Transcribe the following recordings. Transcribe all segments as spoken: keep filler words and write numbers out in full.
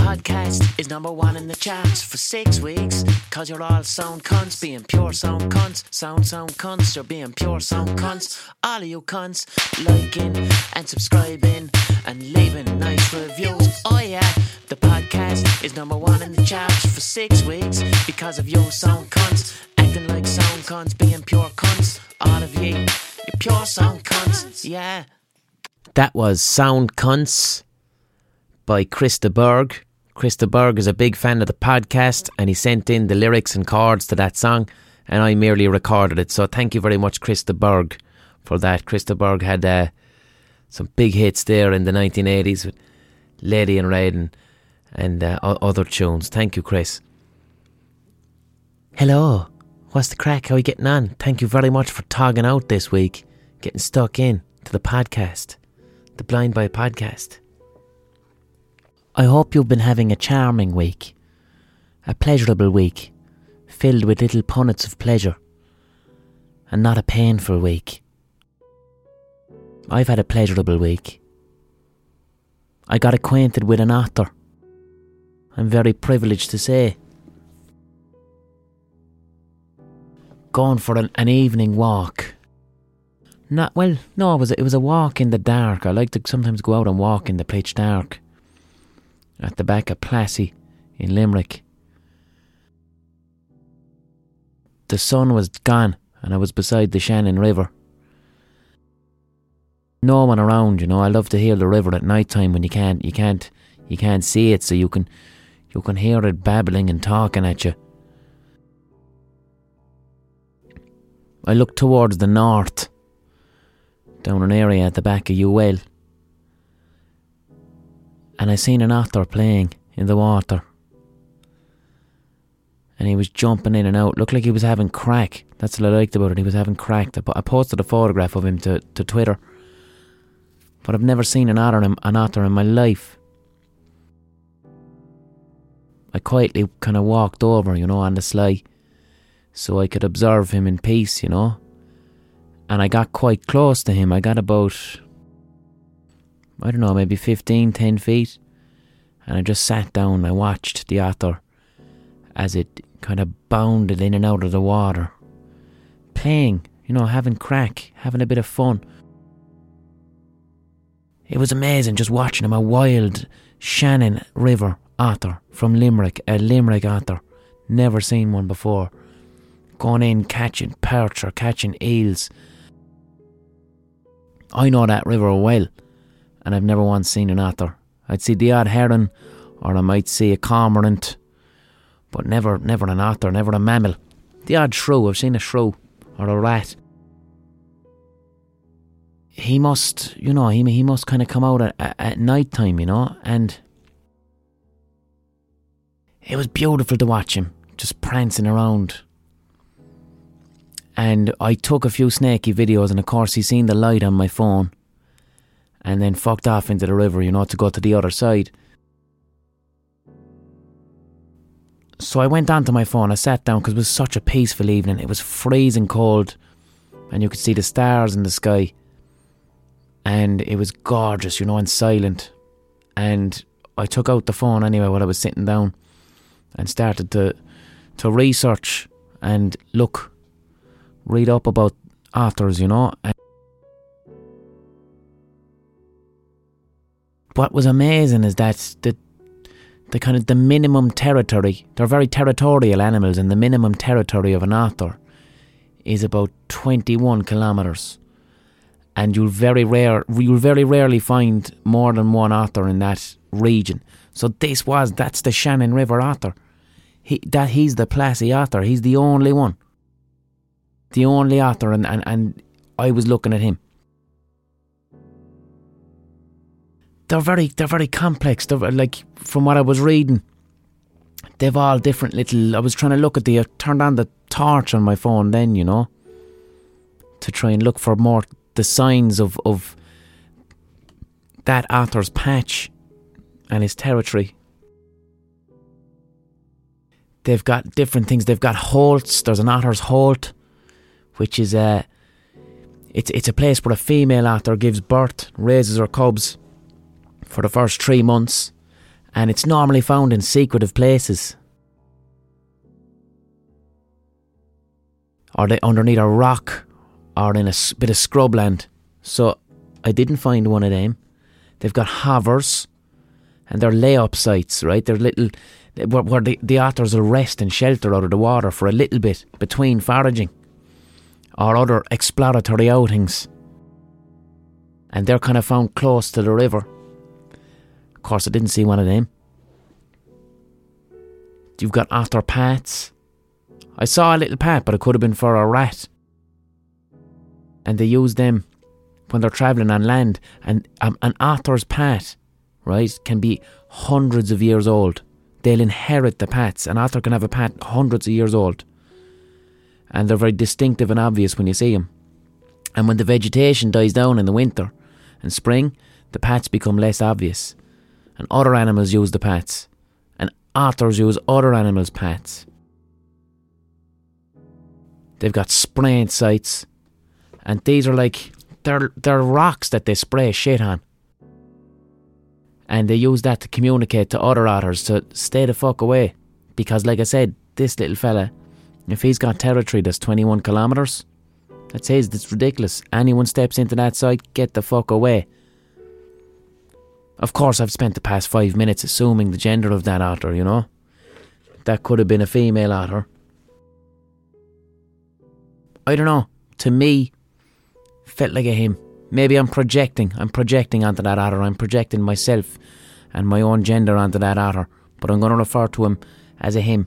podcast is number one in the charts for six weeks. Cause you're all sound cunts, being pure sound cunts. Sound, sound cunts, you're being pure sound cunts. All of you cunts, liking and subscribing and leaving nice reviews. Oh yeah, the podcast is number one in the charts for six weeks. Because of you sound cunts, acting like sound cunts, being pure cunts. All of you, you're pure sound cunts, yeah. That was Sound Cunts by Chris de Burgh. Chris de Burgh is a big fan of the podcast and he sent in the lyrics and chords to that song and I merely recorded it. So thank you very much, Chris de Burgh, for that. Chris de Burgh had uh, some big hits there in the nineteen eighties with Lady in Red and, and uh, other tunes. Thank you, Chris. Hello, what's the crack? How are you getting on? Thank you very much for togging out this week, getting stuck in to the podcast, the Blind Boy podcast. I hope you've been having a charming week, a pleasurable week, filled with little punnets of pleasure, and not a painful week. I've had a pleasurable week. I got acquainted with an author. I'm very privileged to say. Going for an, an evening walk. Not well, no, it was a, it was a walk in the dark. I like to sometimes go out and walk in the pitch dark. At the back of Plassey in Limerick. The sun was gone and I was beside the Shannon River. No one around, you know. I love to hear the river at night time when you can't, you can't, you can't see it, so you can, you can hear it babbling and talking at you. I looked towards the north, down an area at the back of U L. And I seen an otter playing in the water. And he was jumping in and out. Looked like he was having crack. That's what I liked about it. He was having crack. I posted a photograph of him to, to Twitter. But I've never seen an otter, in, an otter in my life. I quietly kind of walked over, you know, on the sly. So I could observe him in peace, you know. And I got quite close to him. I got about, I don't know, maybe fifteen, ten feet. And I just sat down and I watched the otter as it kind of bounded in and out of the water. Playing, you know, having crack, having a bit of fun. It was amazing just watching him, a wild Shannon River otter from Limerick, a Limerick otter. Never seen one before. Going in, catching perch or catching eels. I know that river well. And I've never once seen an otter. I'd see the odd heron, or I might see a cormorant, but never never an otter, never a mammal. The odd shrew, I've seen a shrew, or a rat. He must, you know, he, he must kind of come out at, at, at night time, you know, and it was beautiful to watch him, just prancing around. And I took a few snaky videos, and of course he seen the light on my phone. And then fucked off into the river, you know, to go to the other side. So I went onto my phone, I sat down because it was such a peaceful evening. It was freezing cold and you could see the stars in the sky. And it was gorgeous, you know, and silent. And I took out the phone anyway while I was sitting down and started to to research and look, read up about otters, you know. And what was amazing is that the the kind of the minimum territory, they're very territorial animals, and the minimum territory of an otter is about twenty-one kilometres. And you'll very rare you'll very rarely find more than one otter in that region. So this was that's the Shannon River otter. He that he's the Plassey otter. He's the only one. The only otter, and, and, and I was looking at him. They're very, they're very complex. They're like, from what I was reading, they've all different little. I was trying to look at the. I turned on the torch on my phone then, you know, to try and look for more the signs of of that otter's patch and his territory. They've got different things. They've got holts. There's an otter's holt, which is a. It's it's a place where a female otter gives birth, raises her cubs for the first three months, And it's normally found in secretive places. Or they underneath a rock, or in a bit of scrubland. So I didn't find one of them. They've got hovers, and they're lay-up sites, right? They're little, where, where the, the otters will rest and shelter out of the water for a little bit between foraging or other exploratory outings. And they're kind of found close to the river. Of course, I didn't see one of them. You've got otter paths. I saw a little path, but it could have been for a rat. And they use them when they're travelling on land. And um, an otter's path, right, can be hundreds of years old. They'll inherit the paths. An otter can have a path hundreds of years old. And they're very distinctive and obvious when you see them. And when the vegetation dies down in the winter and spring, the paths become less obvious. And other animals use the paths. And otters use other animals' paths. They've got spraying sites. And these are like, they're, they're rocks that they spray shit on. And they use that to communicate to other otters to stay the fuck away. Because like I said, this little fella, if he's got territory that's twenty-one kilometres, that's his, that's ridiculous. Anyone steps into that site, get the fuck away. Of course, I've spent the past five minutes assuming the gender of that otter, you know. That could have been a female otter. I don't know. To me, felt like a him. Maybe I'm projecting. I'm projecting onto that otter. I'm projecting myself and my own gender onto that otter. But I'm going to refer to him as a him.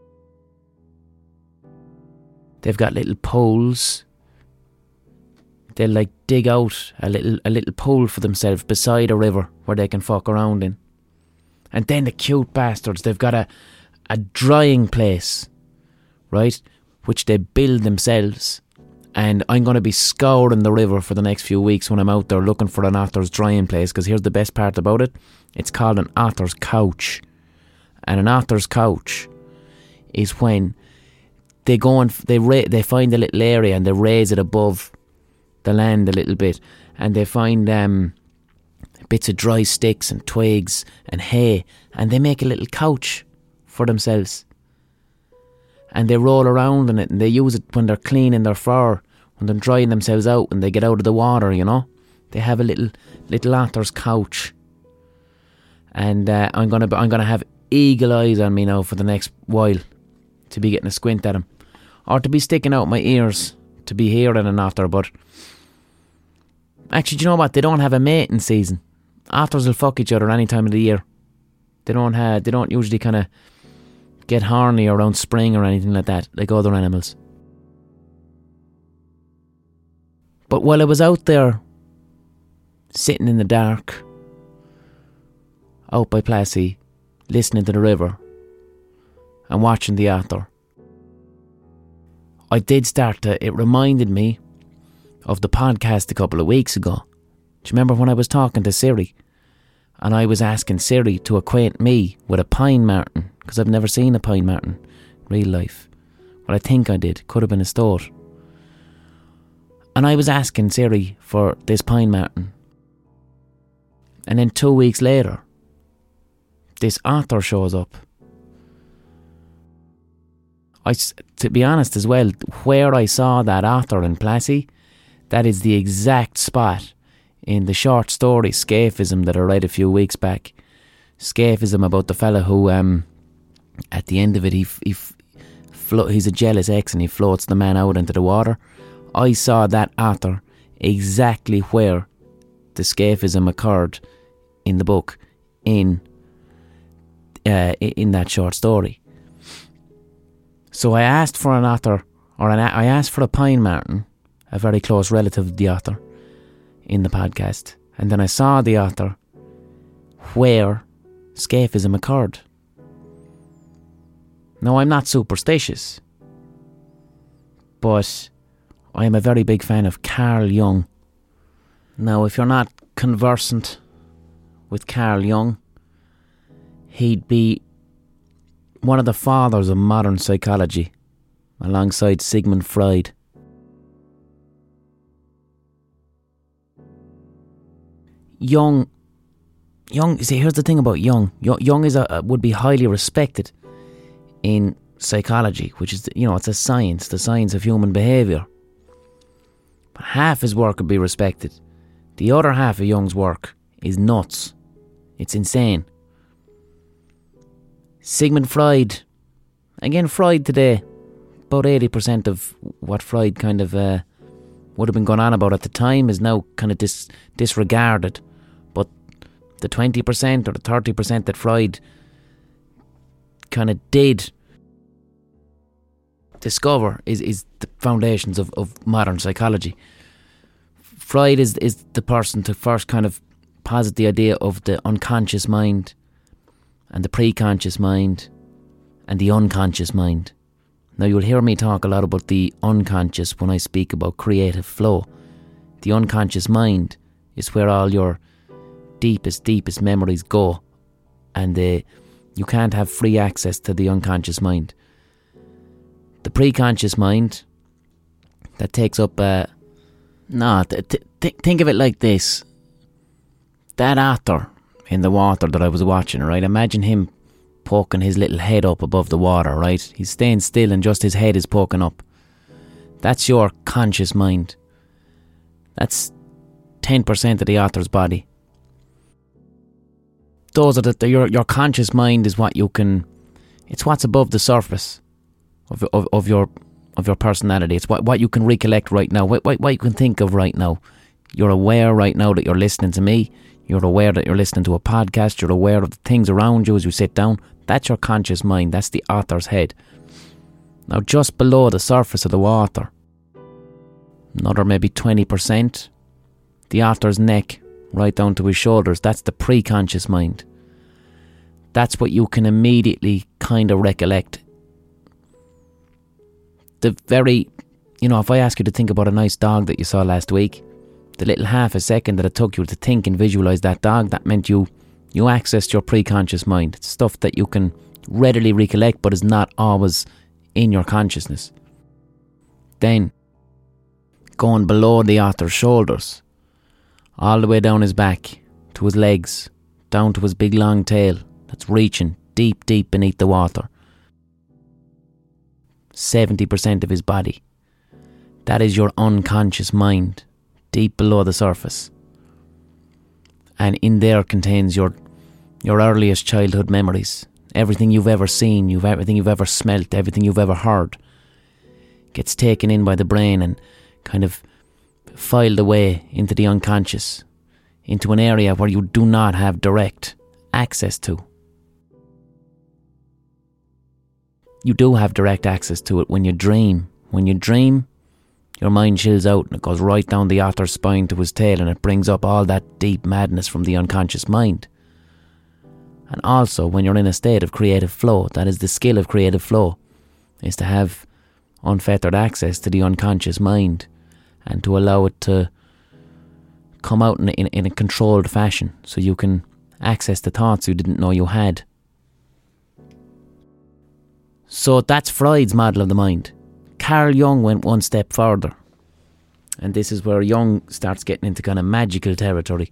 They've got little poles. They'll like dig out a little a little pool for themselves beside a river where they can fuck around in. And then the cute bastards, they've got a, a drying place, right, which they build themselves. And I'm going to be scouring the river for the next few weeks when I'm out there looking for an otter's drying place, because here's the best part about it. It's called an otter's couch. And an otter's couch is when they go and they ra- they find a little area and they raise it above the land a little bit, and they find um, bits of dry sticks and twigs and hay, and they make a little couch for themselves. And they roll around in it, and they use it when they're cleaning their fur, when they're drying themselves out and they get out of the water, you know. They have a little little otter's couch. And uh, I'm gonna I'm gonna have eagle eyes on me now for the next while to be getting a squint at him, or to be sticking out my ears to be hearing an otter. But actually, do you know what? They don't have a mating season. Otters will fuck each other any time of the year. They don't have. They don't usually kind of get horny around spring or anything like that, like other animals. But while I was out there, sitting in the dark, out by Plassey, listening to the river and watching the otter, I did start to, it reminded me of the podcast a couple of weeks ago. Do you remember when I was talking to Siri and I was asking Siri to acquaint me with a pine marten, because I've never seen a pine marten in real life. Well, I think I did. Could have been a stoat. And I was asking Siri for this pine marten. And then two weeks later, this otter shows up. I, to be honest as well, where I saw that otter in Plassey, that is the exact spot in the short story Scaphism that I read a few weeks back. Scaphism about the fella who, um, at the end of it, he he flo- he's a jealous ex and he floats the man out into the water. I saw that otter exactly where the Scaphism occurred in the book, in uh, in that short story. So I asked for an otter, or an, I asked for a pine marten, a very close relative of the otter, in the podcast. And then I saw the otter where Scaphism occurred. Now, I'm not superstitious, but I am a very big fan of Carl Jung. Now, if you're not conversant with Carl Jung, he'd be one of the fathers of modern psychology, alongside Sigmund Freud. Jung Jung, see, here's the thing about Jung. Jung is a, would be highly respected in psychology, which is, you know, it's a science, the science of human behaviour. But half his work would be respected. The other half of Jung's work is nuts. It's insane. Sigmund Freud, again, Freud today, about eighty percent of what Freud kind of uh, would have been going on about at the time is now kind of dis- disregarded. But the twenty percent or the thirty percent that Freud kind of did discover is, is the foundations of, of modern psychology. Freud is is the person to first kind of posit the idea of the unconscious mind and the preconscious mind and the unconscious mind. Now, you'll hear me talk a lot about the unconscious when I speak about creative flow. The unconscious mind is where all your deepest, deepest memories go, and uh, you can't have free access to the unconscious mind. The preconscious mind, that takes up... Uh, no, th- th- think of it like this. That otter in the water that I was watching, right? Imagine him poking his little head up above the water, right? He's staying still and just his head is poking up. That's your conscious mind. That's ten percent of the otter's body. Those are the, the your your conscious mind is what you can. It's what's above the surface of of, of your of your personality. It's what what you can recollect right now. What, what what you can think of right now. You're aware right now that you're listening to me. You're aware that you're listening to a podcast. You're aware of the things around you as you sit down. That's your conscious mind. That's the otter's head. Now, just below the surface of the water, another maybe twenty percent, the otter's neck, right down to his shoulders, that's the preconscious mind. That's what you can immediately kind of recollect. The very, you know, if I ask you to think about a nice dog that you saw last week, the little half a second that it took you to think and visualise that dog, that meant you you accessed your preconscious mind. It's stuff that you can readily recollect but is not always in your consciousness. Then, going below the otter's shoulders, all the way down his back, to his legs, down to his big long tail that's reaching deep, deep beneath the water. seventy percent of his body. That is your unconscious mind, deep below the surface. And in there contains your your earliest childhood memories. Everything you've ever seen, you've everything you've ever smelt, everything you've ever heard gets taken in by the brain and kind of filed away into the unconscious, into an area where you do not have direct access to. You do have direct access to it when you dream. When you dream, your mind chills out and it goes right down the otter's spine to his tail, and it brings up all that deep madness from the unconscious mind. And also, when you're in a state of creative flow, that is the skill of creative flow, is to have unfettered access to the unconscious mind and to allow it to come out in a, in, in a controlled fashion so you can access the thoughts you didn't know you had. So that's Freud's model of the mind. Carl Jung went one step further, and this is where Jung starts getting into kind of magical territory.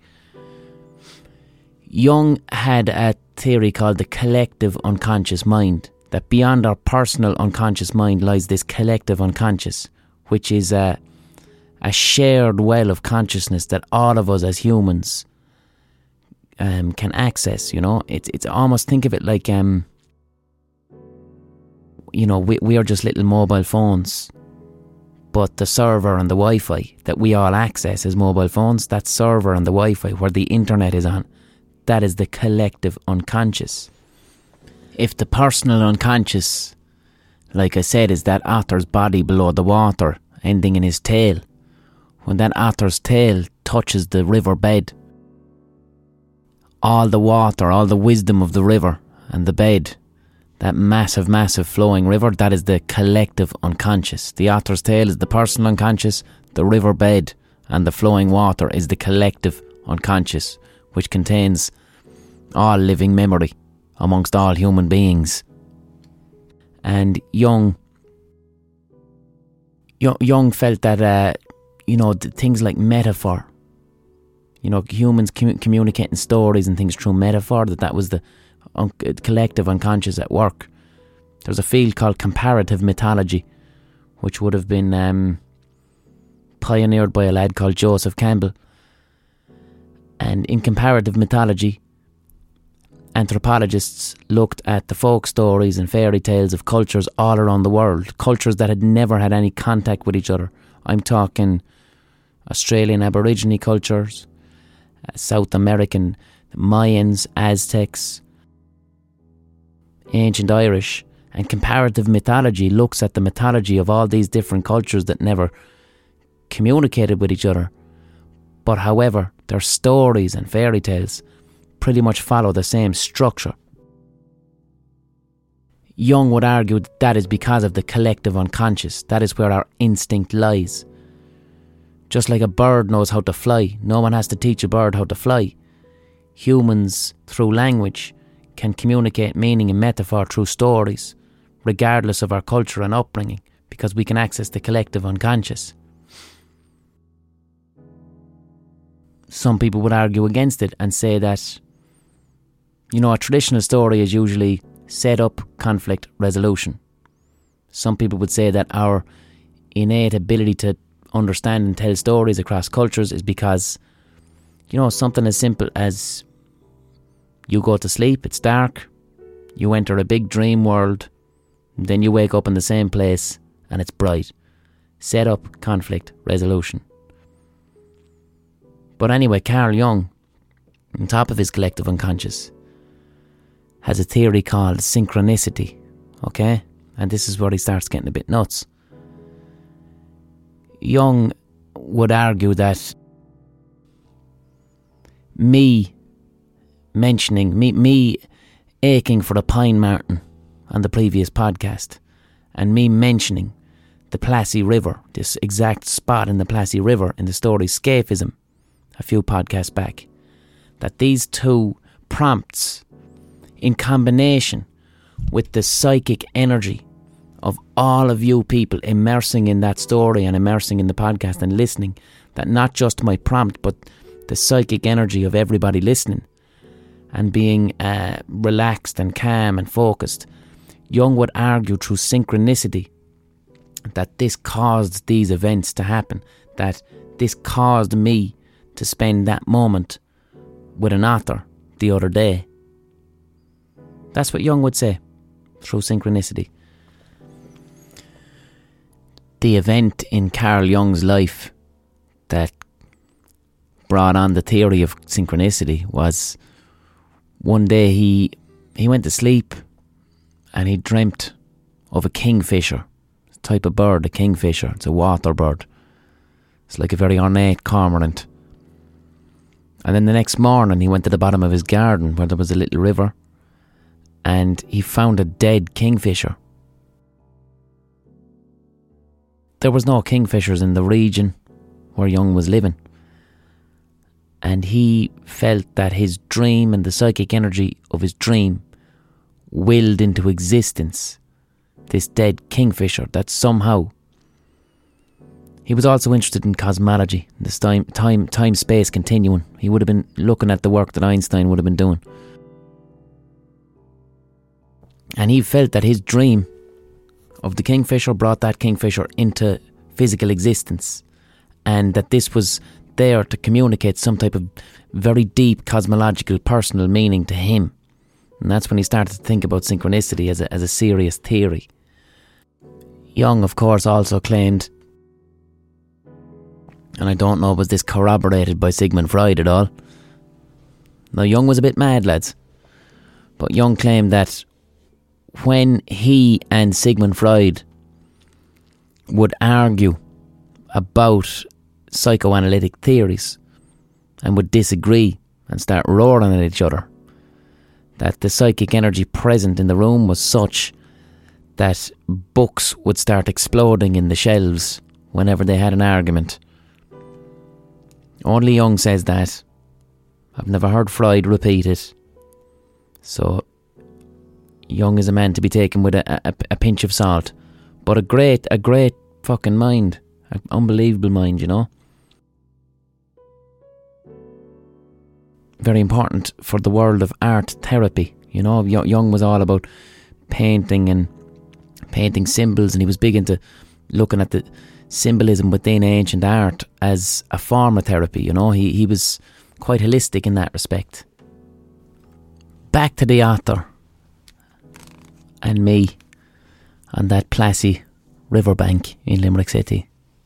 Jung had a theory called the collective unconscious mind, that beyond our personal unconscious mind lies this collective unconscious, which is a, a shared well of consciousness that all of us as humans um, can access. You know, it's it's almost, think of it like um. You know, we, we are just little mobile phones, but the server and the Wi-Fi that we all access as mobile phones, that server and the Wi-Fi where the internet is on, that is the collective unconscious. If the personal unconscious, like I said, is that otter's body below the water, ending in his tail, when that otter's tail touches the river bed, all the water, all the wisdom of the river and the bed, that massive, massive flowing river, that is the collective unconscious. The otter's tail is the personal unconscious, the river bed and the flowing water is the collective unconscious, which contains all living memory amongst all human beings. And Jung, Jung felt that, uh, you know, things like metaphor, you know, humans com- communicating stories and things through metaphor, that that was the un- collective unconscious at work. There's a field called comparative mythology, which would have been um, pioneered by a lad called Joseph Campbell. And in comparative mythology, anthropologists looked at the folk stories and fairy tales of cultures all around the world, cultures that had never had any contact with each other. I'm talking Australian Aborigine cultures, uh, South American Mayans, Aztecs, ancient Irish. And comparative mythology looks at the mythology of all these different cultures that never communicated with each other. But however, their stories and fairy tales pretty much follow the same structure. Jung would argue that that is because of the collective unconscious. That is where our instinct lies. Just like a bird knows how to fly, no one has to teach a bird how to fly. Humans, through language, can communicate meaning and metaphor through stories, regardless of our culture and upbringing, because we can access the collective unconscious. Some people would argue against it and say that, you know, a traditional story is usually set up, conflict, resolution. Some people would say that our innate ability to understand and tell stories across cultures is because, you know, something as simple as you go to sleep, it's dark, you enter a big dream world, then you wake up in the same place and it's bright. Set up, conflict, resolution. But anyway, Carl Jung, on top of his collective unconscious, has a theory called synchronicity, okay? And this is where he starts getting a bit nuts. Jung would argue that me mentioning, me, me aching for a pine marten on the previous podcast, and me mentioning the Plassey River, this exact spot in the Plassey River in the story Scaphism, a few podcasts back, that these two prompts, in combination with the psychic energy of all of you people immersing in that story and immersing in the podcast and listening, that not just my prompt, but the psychic energy of everybody listening and being uh, relaxed and calm and focused, Jung would argue through synchronicity that this caused these events to happen, that this caused me to spend that moment with an author the other day. That's what Jung would say, through synchronicity. The event in Carl Jung's life that brought on the theory of synchronicity was one day he he went to sleep and he dreamt of a kingfisher, a type of bird, a kingfisher. It's a water bird. It's like a very ornate cormorant. And then the next morning he went to the bottom of his garden where there was a little river, and he found a dead kingfisher. There was no kingfishers in the region where Jung was living, and he felt that his dream and the psychic energy of his dream willed into existence this dead kingfisher, that somehow... He was also interested in cosmology, this time, time, time space continuum. He would have been looking at the work that Einstein would have been doing. And he felt that his dream of the kingfisher brought that kingfisher into physical existence, and that this was there to communicate some type of very deep cosmological personal meaning to him. And that's when he started to think about synchronicity as a, as a serious theory. Jung, of course, also claimed, and I don't know was this corroborated by Sigmund Freud at all. Now, Jung was a bit mad, lads, but Jung claimed that when he and Sigmund Freud would argue about psychoanalytic theories and would disagree and start roaring at each other, that the psychic energy present in the room was such that books would start exploding in the shelves whenever they had an argument. Only Jung says that. I've never heard Freud repeat it. So Jung is a man to be taken with a, a, a pinch of salt, but a great, a great fucking mind, an unbelievable mind, you know. very important for the world of art therapy. You know, Jung was all about painting and painting symbols, and he was big into looking at the symbolism within ancient art as a form of therapy. You know, he, he was quite holistic in that respect. Back to the author and me on that Plassey riverbank in Limerick City.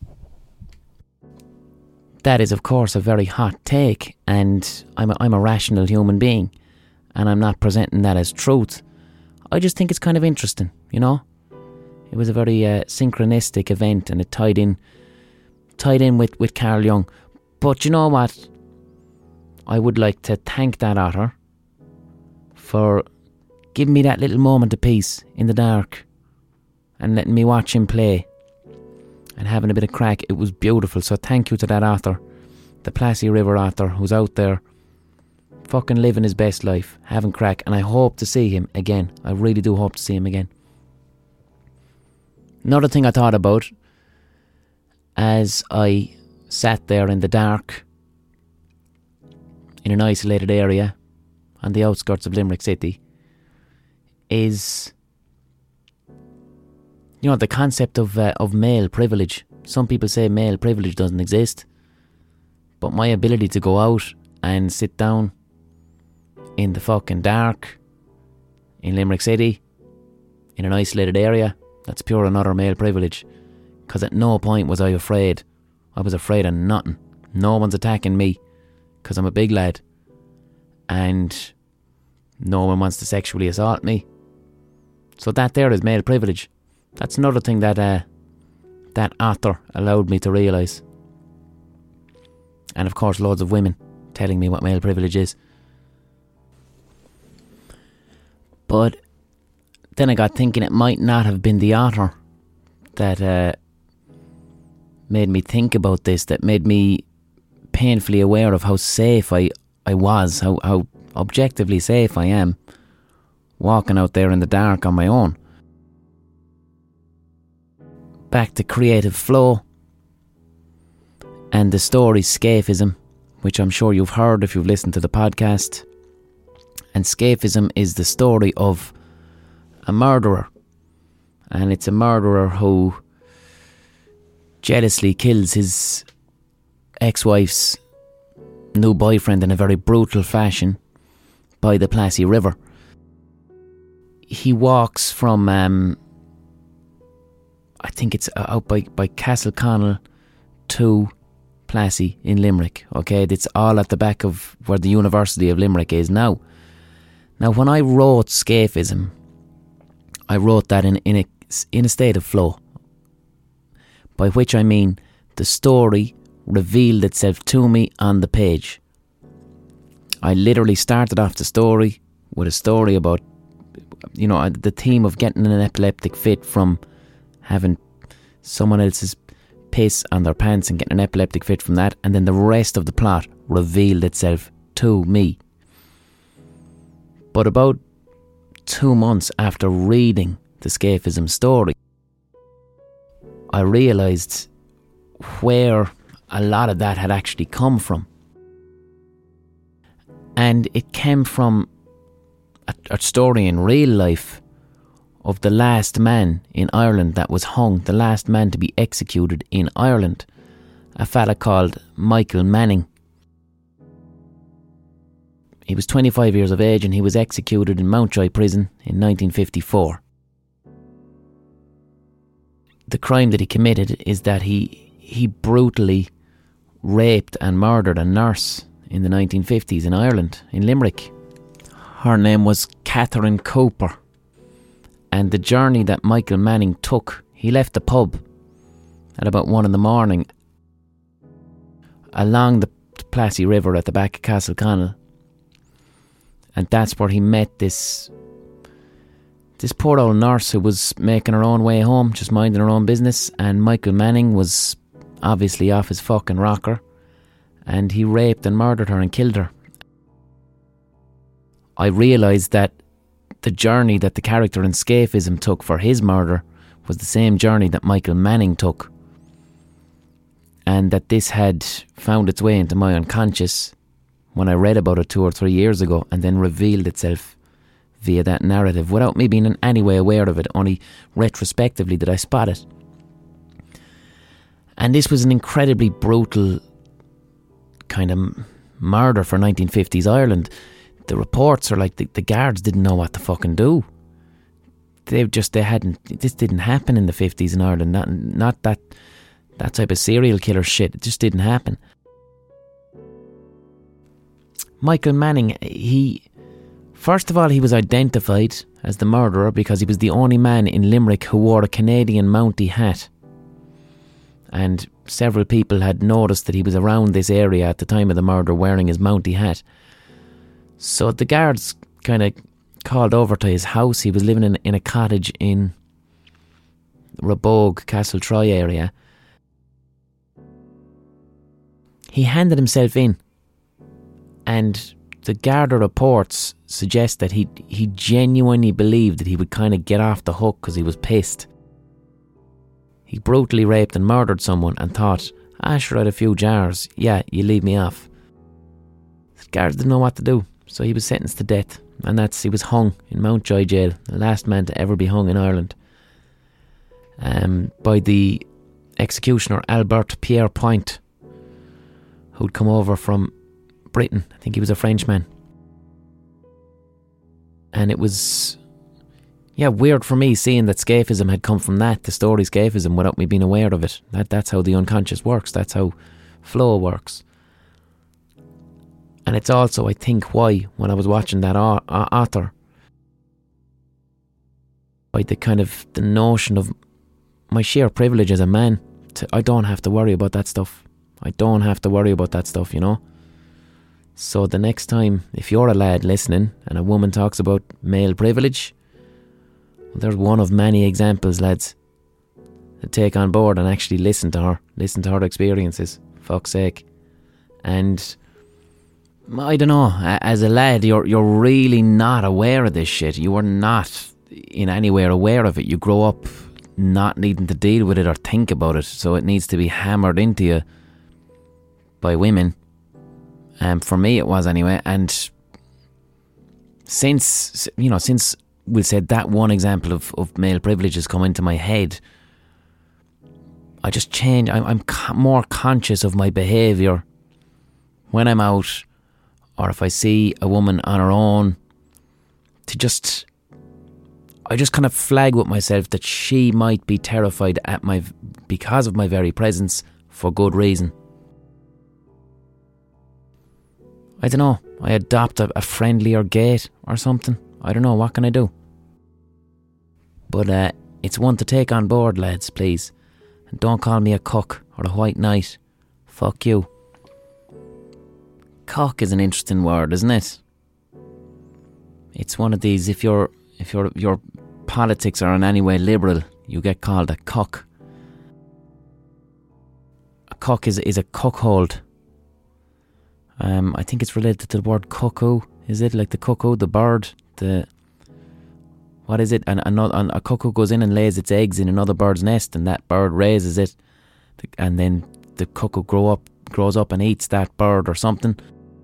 That is, of course, a very hot take, and I'm a, I'm a rational human being, and I'm not presenting that as truth. I just think it's kind of interesting, you know. It was a very uh, synchronistic event, and it tied in, tied in with, with Carl Jung. But you know what? I would like to thank that author for giving me that little moment of peace in the dark and letting me watch him play and having a bit of crack. It was beautiful. So thank you to that author, the Plassey River author, who's out there fucking living his best life, having crack, and I hope to see him again. I really do hope to see him again. Another thing I thought about as I sat there in the dark in an isolated area on the outskirts of Limerick City is, you know, the concept of uh, of male privilege. Some people say male privilege doesn't exist, but my ability to go out and sit down in the fucking dark in Limerick City in an isolated area, that's pure another male privilege. Because at no point was I afraid. I was afraid of nothing. No one's attacking me because I'm a big lad, and no one wants to sexually assault me. So that there is male privilege. That's another thing that uh, that author allowed me to realise. And of course loads of women telling me what male privilege is. But then I got thinking it might not have been the author that uh, made me think about this, that made me painfully aware of how safe I, I was, how, how objectively safe I am walking out there in the dark on my own. Back to creative flow and the story Scaphism, which I'm sure you've heard if you've listened to the podcast. And Scaphism is the story of a murderer, and it's a murderer who jealously kills his ex-wife's new boyfriend in a very brutal fashion by the Plassey River. He walks from um, I think it's out by, by Castleconnell to Plassey in Limerick. Okay, it's all at the back of where the University of Limerick is now. Now, when I wrote Scaphism, I wrote that in, in, a, in a state of flow. By which I mean the story revealed itself to me on the page. I literally started off the story with a story about, you know, the theme of getting an epileptic fit from having someone else's piss on their pants and getting an epileptic fit from that, and then the rest of the plot revealed itself to me. But about two months after reading the Scaphism story, I realised where a lot of that had actually come from. And it came from a, a story in real life of the last man in Ireland that was hung, the last man to be executed in Ireland, a fella called Michael Manning. He was twenty-five years of age and he was executed in Mountjoy Prison in nineteen fifty-four. The crime that he committed is that he he brutally raped and murdered a nurse in the nineteen fifties in Ireland, in Limerick. Her name was Catherine Cooper. And the journey that Michael Manning took, he left the pub at about one in the morning along the Plassey River at the back of Castleconnell. And that's where he met this this poor old nurse who was making her own way home, just minding her own business. And Michael Manning was obviously off his fucking rocker, and he raped and murdered her and killed her. I realised that the journey that the character in Scaphism took for his murder was the same journey that Michael Manning took, and that this had found its way into my unconscious when I read about it two or three years ago, and then revealed itself via that narrative without me being in any way aware of it. Only retrospectively did I spot it. And this was an incredibly brutal kind of murder for nineteen fifties Ireland. The reports are like the, the guards didn't know what to fucking do. They just, they hadn't, this didn't happen in the fifties in Ireland. Not, not that, that type of serial killer shit. It just didn't happen. Michael Manning, he, first of all, he was identified as the murderer because he was the only man in Limerick who wore a Canadian Mountie hat. And several people had noticed that he was around this area at the time of the murder wearing his Mountie hat. So the guards kind of called over to his house. He was living in, in a cottage in Rabogue, Castletroy area. He handed himself in, and the Garda reports suggest that he he genuinely believed that he would kind of get off the hook because he was pissed. He brutally raped and murdered someone and thought, ah, sure, I had a few jars. Yeah, you leave me off. The guards didn't know what to do, so he was sentenced to death. And that's, he was hung in Mountjoy Jail, the last man to ever be hung in Ireland, um, by the executioner Albert Pierre Point, who'd come over from Britain. I think he was a Frenchman. And it was, yeah, weird for me seeing that scaphism had come from that, the story scaphism, without me being aware of it. That That's how the unconscious works. That's how flow works. And it's also, I think, why, when I was watching that author, by the kind of, the notion of my sheer privilege as a man, to, I don't have to worry about that stuff. I don't have to worry about that stuff, you know. So the next time, if you're a lad listening and a woman talks about male privilege, well, there's one of many examples, lads, to take on board and actually listen to her, listen to her experiences, fuck's sake. And I don't know, as a lad, you're you're really not aware of this shit. You are not in any way aware of it. You grow up not needing to deal with it or think about it, so it needs to be hammered into you by women. Um, for me it was anyway. And since, you know, since we'll say that one example of, of male privilege has come into my head, I just change. I'm, I'm co- more conscious of my behaviour when I'm out, or if I see a woman on her own, to just, I just kind of flag with myself that she might be terrified at my, because of my very presence, for good reason. I don't know, I adopt a, a friendlier gait or something. I don't know, what can I do? But uh, it's one to take on board, lads, please. And don't call me a cuck or a white knight. Fuck you. Cock is an interesting word, isn't it? It's one of these, if your if your your politics are in any way liberal, you get called a cock. A cock is is a cuckold. Um, I think it's related to the word cuckoo. Is it like the cuckoo, the bird, the what is it? And another a cuckoo goes in and lays its eggs in another bird's nest, and that bird raises it, and then the cuckoo grow up grows up and eats that bird or something.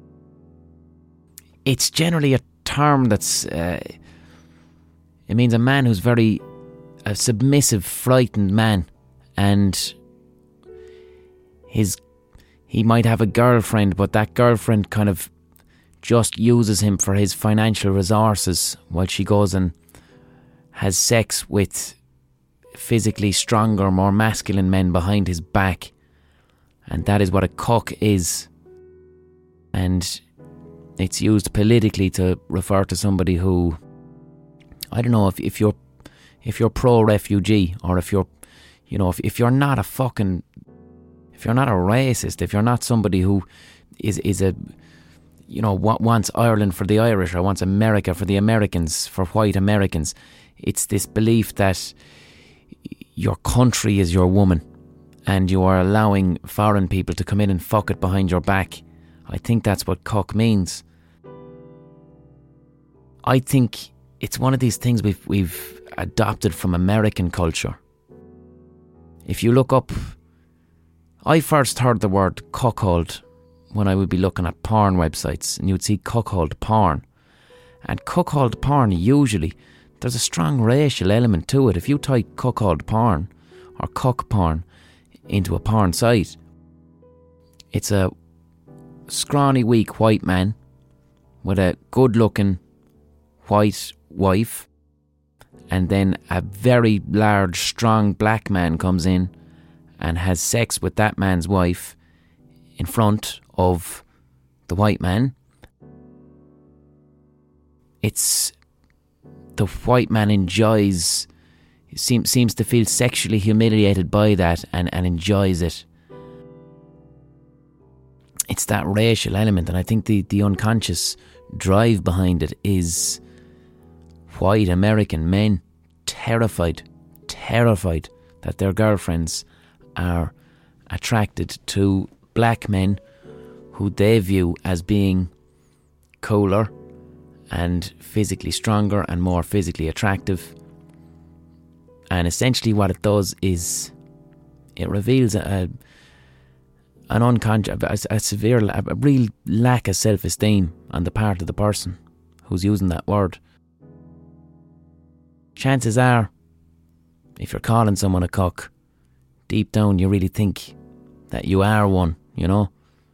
It's generally a term that's, uh, it means a man who's very, a submissive, frightened man, and his, he might have a girlfriend, but that girlfriend kind of just uses him for his financial resources while she goes and has sex with physically stronger, more masculine men behind his back. And that is what a cuck is. And it's used politically to refer to somebody who, I don't know, if if you're if you're pro-refugee, or if you're, you know, if if you're not a fucking, if you're not a racist, if you're not somebody who is is a, you know, wants Ireland for the Irish, or wants America for the Americans, for white Americans, it's this belief that your country is your woman, and you are allowing foreign people to come in and fuck it behind your back. I think that's what cuck means. I think it's one of these things we've we've adopted from American culture. If you look up, I first heard the word cuckold when I would be looking at porn websites, and you would see cuckold porn. And cuckold porn, usually, there's a strong racial element to it. If you type cuckold porn or cuck porn into a porn site, it's a scrawny, weak white man with a good-looking white wife, and then a very large, strong black man comes in and has sex with that man's wife in front of the white man. It's the white man enjoys, seems seems to feel sexually humiliated by that and, and enjoys it. It's that racial element, and I think the, the unconscious drive behind it is white American men terrified, terrified that their girlfriends are attracted to black men who they view as being cooler and physically stronger and more physically attractive. And essentially what it does is it reveals a, an unconscious, a, a severe, a real lack of self-esteem on the part of the person who's using that word. Chances are, if you're calling someone a cuck, deep down you really think that you are one, you know?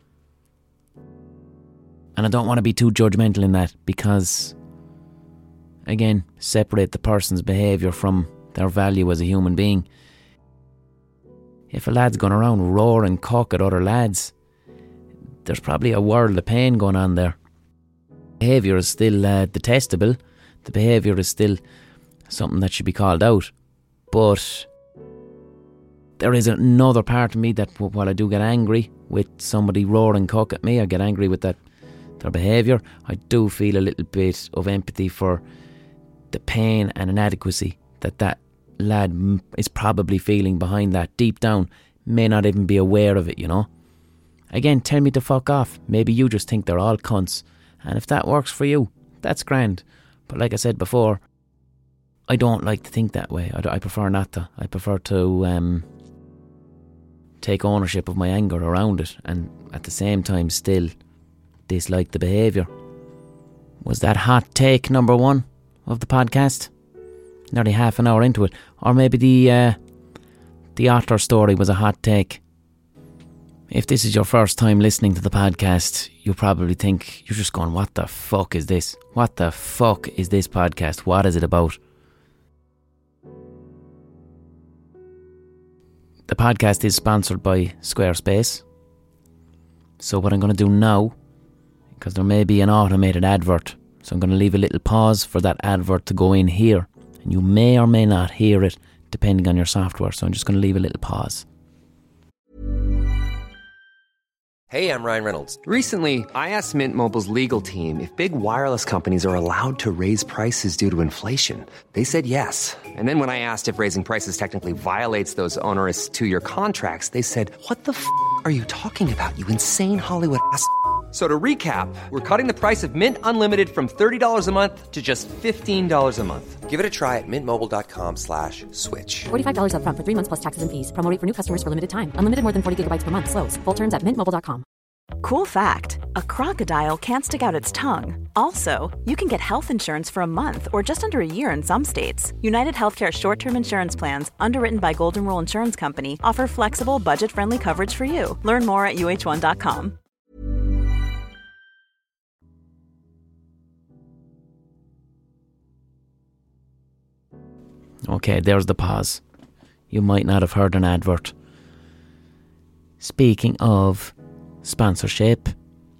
And I don't want to be too judgmental in that, because, again, separate the person's behaviour from their value as a human being. If a lad's going around roaring cock at other lads, there's probably a world of pain going on there. Behaviour is still uh, detestable. The behaviour is still something that should be called out. But there is another part of me that, while I do get angry with somebody roaring cock at me, I get angry with that their behaviour, I do feel a little bit of empathy for the pain and inadequacy that that lad is probably feeling behind that. Deep down, may not even be aware of it, you know. Again, tell me to fuck off. Maybe you just think they're all cunts, and if that works for you, that's grand. But like I said before, I don't like to think that way. I, I prefer not to. I prefer to um, take ownership of my anger around it, and at the same time still dislike the behaviour. Was that hot take number one of the podcast? Nearly half an hour into it. Or maybe the uh, the otter story was a hot take. If this is your first time listening to the podcast, you'll probably think, you're just going, what the fuck is this? What the fuck is this podcast? What is it about? The podcast is sponsored by Squarespace. So what I'm going to do now, because there may be an automated advert, so I'm going to leave a little pause for that advert to go in here, and you may or may not hear it depending on your software, so I'm just going to leave a little pause. Hey, I'm Ryan Reynolds. Recently, I asked Mint Mobile's legal team if big wireless companies are allowed to raise prices due to inflation. They said yes. And then when I asked if raising prices technically violates those onerous two-year contracts, they said, what the f*** are you talking about, you insane Hollywood ass f- So to recap, we're cutting the price of Mint Unlimited from thirty dollars a month to just fifteen dollars a month. Give it a try at mintmobile.com slash switch. forty-five dollars up front for three months plus taxes and fees. Promo rate for new customers for limited time. Unlimited more than forty gigabytes per month. Slows full terms at mint mobile dot com. Cool fact, a crocodile can't stick out its tongue. Also, you can get health insurance for a month or just under a year in some states. United Healthcare short-term insurance plans, underwritten by Golden Rule Insurance Company, offer flexible, budget-friendly coverage for you. Learn more at U H one dot com. Okay, there's the pause. You might not have heard an advert. Speaking of sponsorship.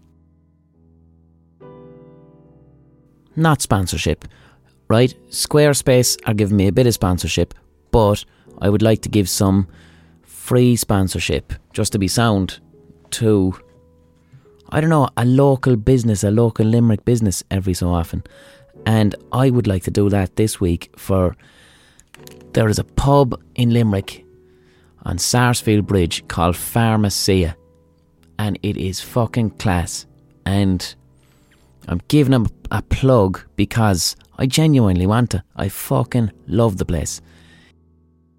Not sponsorship, right? Squarespace are giving me a bit of sponsorship, but I would like to give some free sponsorship, just to be sound, to, I don't know, a local business, a local Limerick business every so often. And I would like to do that this week for, there is a pub in Limerick on Sarsfield Bridge called Pharmacia, and it is fucking class. And I'm giving them a plug because I genuinely want to. I fucking love the place.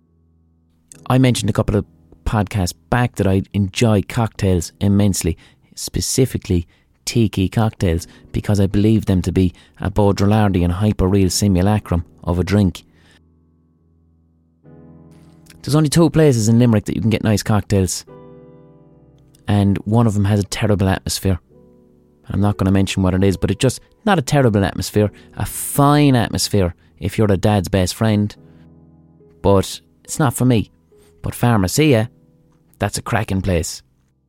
I mentioned a couple of podcasts back that I enjoy cocktails immensely. specifically tiki cocktails, because I believe them to be a Baudrillardian hyper-real simulacrum of a drink. There's only two places in Limerick that you can get nice cocktails, and one of them has a terrible atmosphere. I'm not going to mention what it is, but it's just not a terrible atmosphere, a fine atmosphere if you're a dad's best friend, but it's not for me. But Pharmacia, that's a cracking place.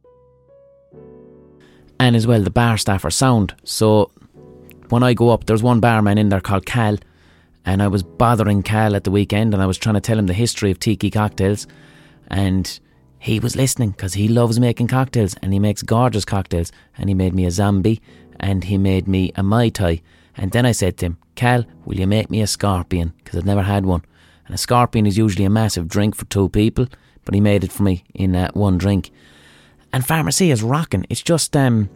And as well, the bar staff are sound. So when I go up, there's one barman in there called Cal, and I was bothering Cal at the weekend, and I was trying to tell him the history of tiki cocktails, and he was listening because he loves making cocktails, and he makes gorgeous cocktails. And he made me a zombie, and he made me a Mai Tai. And then I said to him, Cal, will you make me a scorpion? Because I've never had one. And a scorpion is usually a massive drink for two people, but he made it for me in uh, one drink. And Pharmacia is rocking. It's just, um,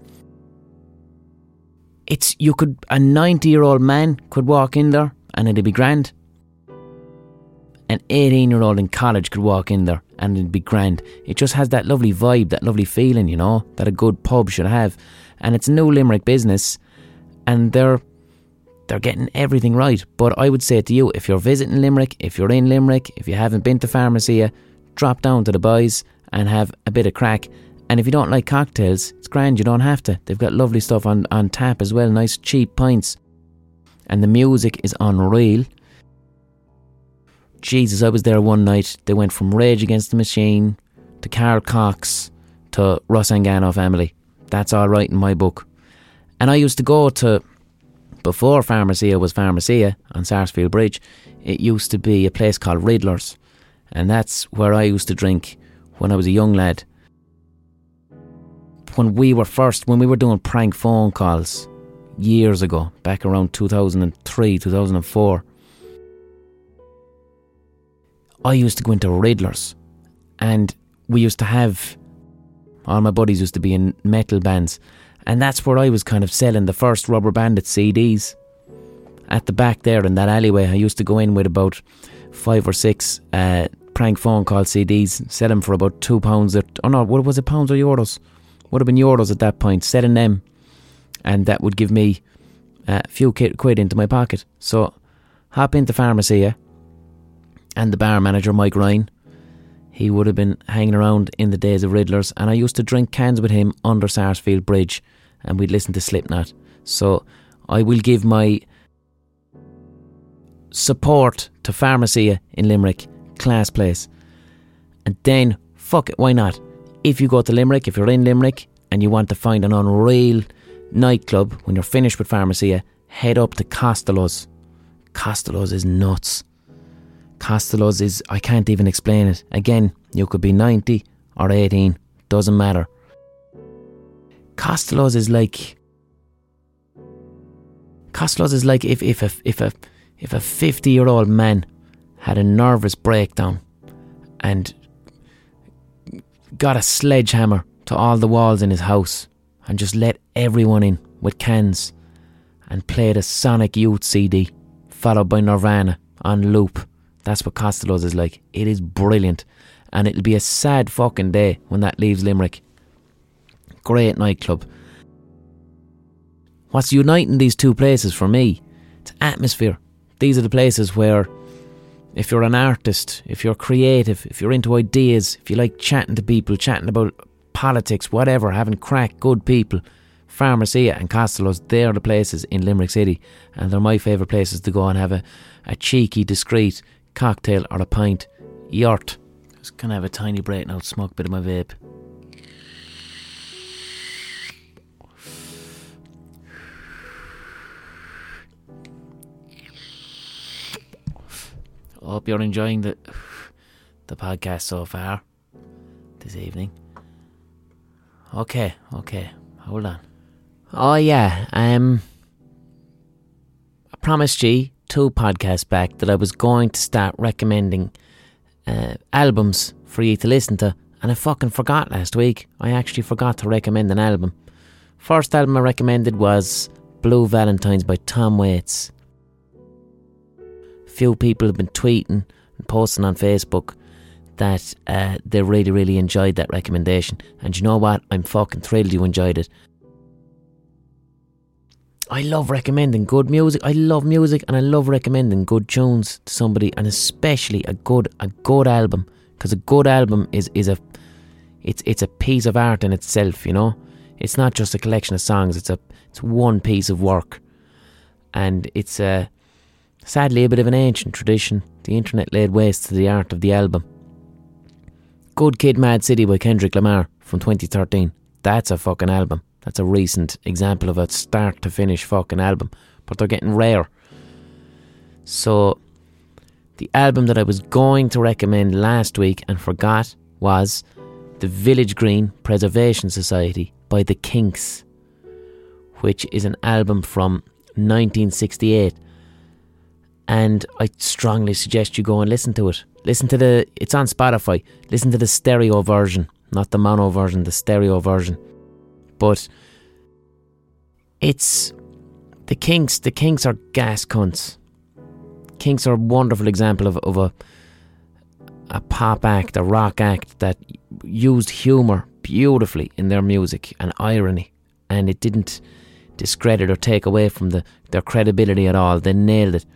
it's, you could, a ninety year old man could walk in there and it'd be grand. An eighteen year old in college could walk in there and it'd be grand. It just has that lovely vibe, that lovely feeling, you know, that a good pub should have. And it's a new Limerick business, and they're they're getting everything right. But I would say to you, if you're visiting Limerick, if you're in Limerick, if you haven't been to Pharmacia, drop down to the boys and have a bit of crack. And if you don't like cocktails, it's grand, you don't have to. They've got lovely stuff on, on tap as well, nice cheap pints. And the music is unreal. Jesus, I was there one night. They went from Rage Against the Machine to Carl Cox to Rossangano Family. That's all right in my book. And I used to go to, before Pharmacia was Pharmacia on Sarsfield Bridge, it used to be a place called Riddler's. And that's where I used to drink when I was a young lad. When we were first, when we were doing prank phone calls years ago, back around two thousand three, two thousand four, I used to go into Riddler's, and we used to have, all my buddies used to be in metal bands, and that's where I was kind of selling the first Rubber Bandit C Ds. At the back there in that alleyway, I used to go in with about five or six uh, prank phone call C Ds, sell them for about two pounds, or, oh no, what was it, pounds or euros? Would have been euros at that point, selling them, and that would give me a few quid into my pocket. So, hop into Pharmacia, and the bar manager, Mike Ryan, he would have been hanging around in the days of Riddler's, and I used to drink cans with him under Sarsfield Bridge, and we'd listen to Slipknot. So, I will give my support to Pharmacia in Limerick, class place. And then, fuck it, why not? If you go to Limerick, if you're in Limerick and you want to find an unreal nightclub when you're finished with Pharmacia, head up to Costello's. Costello's is nuts. Costello's is, I can't even explain it. Again, you could be ninety or eighteen, doesn't matter. Costello's is like, Costello's is like if, if a if a if a fifty year old man had a nervous breakdown and got a sledgehammer to all the walls in his house and just let everyone in with cans and played a Sonic Youth C D followed by Nirvana on loop. That's what Costello's is like. It is brilliant, and it'll be a sad fucking day when that leaves Limerick. Great nightclub. What's uniting these two places for me? It's atmosphere. These are the places where, if you're an artist, if you're creative, if you're into ideas, if you like chatting to people, chatting about politics, whatever, having crack, good people, Pharmacia and Costello's, they're the places in Limerick City, and they're my favourite places to go and have a, a cheeky, discreet cocktail or a pint. Yurt. Just gonna have a tiny break now, smoke a bit of my vape. Hope you're enjoying the the podcast so far this evening. Okay, okay, hold on. Oh yeah, um, I promised you two podcasts back that I was going to start recommending uh, albums for you to listen to, and I fucking forgot last week. I actually forgot to recommend an album. First album I recommended was Blue Valentines by Tom Waits. Few people have been tweeting and posting on Facebook that uh, they really, really enjoyed that recommendation. And you know what? I'm fucking thrilled you enjoyed it. I love recommending good music. I love music, and I love recommending good tunes to somebody, and especially a good a good album, because a good album is is a it's it's a piece of art in itself. You know, it's not just a collection of songs. It's a it's one piece of work, and it's a sadly a bit of an ancient tradition. The internet laid waste to the art of the album. Good Kid, Mad City by Kendrick Lamar from twenty thirteen. That's a fucking album. That's a recent example of a start to finish fucking album. But they're getting rare. So, the album that I was going to recommend last week and forgot was The Village Green Preservation Society by The Kinks, which is an album from nineteen sixty-eight. And I strongly suggest you go and listen to it. Listen to the... It's on Spotify. Listen to the stereo version. Not the mono version, the stereo version. But it's the Kinks. The Kinks are gas cunts. Kinks are a wonderful example of, of a a pop act, a rock act that used humour beautifully in their music and irony, and it didn't discredit or take away from the, their credibility at all. They nailed it.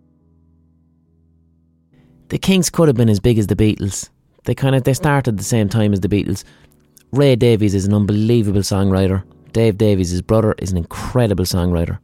The Kinks could have been as big as the Beatles. They kind of they started the same time as the Beatles. Ray Davies is an unbelievable songwriter. Dave Davies, his brother, is an incredible songwriter.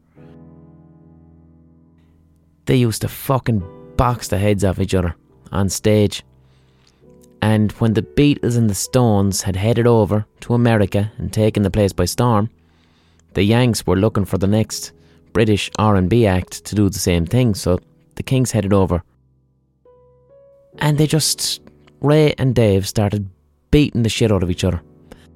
They used to fucking box the heads off each other on stage. And when the Beatles and the Stones had headed over to America and taken the place by storm, the Yanks were looking for the next British R and B act to do the same thing. So the Kinks headed over. And they just... Ray and Dave started beating the shit out of each other.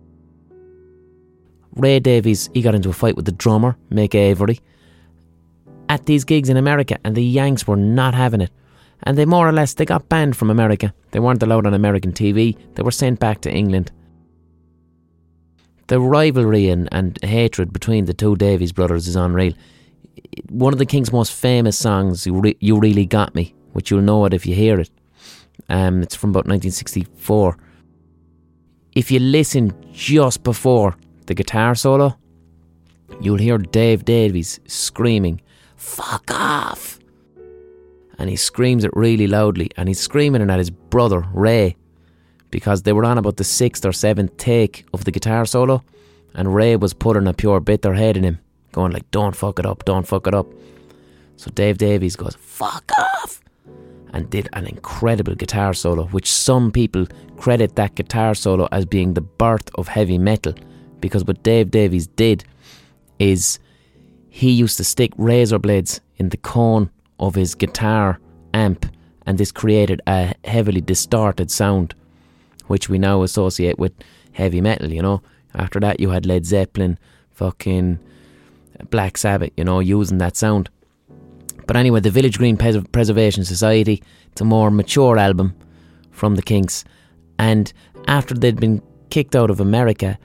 Ray Davies, he got into a fight with the drummer, Mick Avery, at these gigs in America, and the Yanks were not having it. And they more or less, they got banned from America. They weren't allowed on American T V. They were sent back to England. The rivalry and, and hatred between the two Davies brothers is unreal. One of the Kinks' most famous songs, You, Re- you Really Got Me, which you'll know it if you hear it. Um, it's from about nineteen sixty-four. If you listen just before the guitar solo, you'll hear Dave Davies screaming, "Fuck off!" And he screams it really loudly, and he's screaming it at his brother Ray, because they were on about the sixth or seventh take of the guitar solo, and Ray was putting a pure bitter head in him, going like, "Don't fuck it up, don't fuck it up." So Dave Davies goes, "Fuck off!" and did an incredible guitar solo, which some people credit that guitar solo as being the birth of heavy metal, because what Dave Davies did is he used to stick razor blades in the cone of his guitar amp, and this created a heavily distorted sound, which we now associate with heavy metal, you know. After that you had Led Zeppelin, fucking Black Sabbath, you know, using that sound. But anyway, the Village Green Pres- Preservation Society, it's a more mature album from the Kinks. And after they'd been kicked out of America,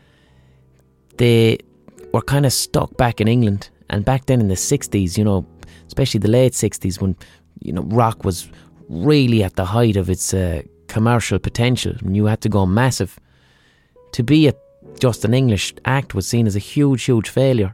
they were kind of stuck back in England. And back then in the sixties, you know, especially the late sixties, when, you know, rock was really at the height of its uh, commercial potential, and you had to go massive. To be a, just an English act was seen as a huge, huge failure.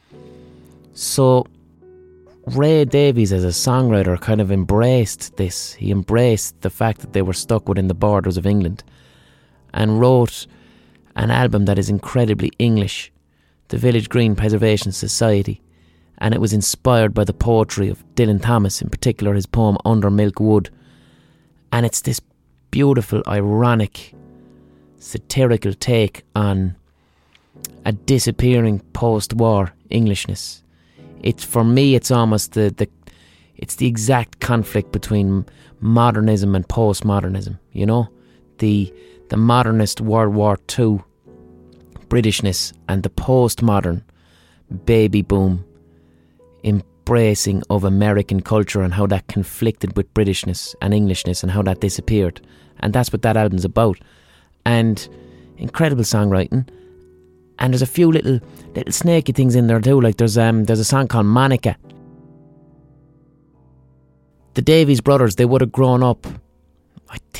So Ray Davies as a songwriter kind of embraced this. He embraced the fact that they were stuck within the borders of England, and wrote an album that is incredibly English, The Village Green Preservation Society, and it was inspired by the poetry of Dylan Thomas, in particular his poem Under Milk Wood. And it's this beautiful, ironic, satirical take on a disappearing post-war Englishness. It's, for me, it's almost the, the it's the exact conflict between modernism and postmodernism, you know? The the modernist World War Two Britishness and the postmodern baby boom embracing of American culture, and how that conflicted with Britishness and Englishness, and how that disappeared. And that's what that album's about. And incredible songwriting. And there's a few little little snaky things in there too. Like there's um there's a song called Monica. The Davies brothers, they would have grown up, I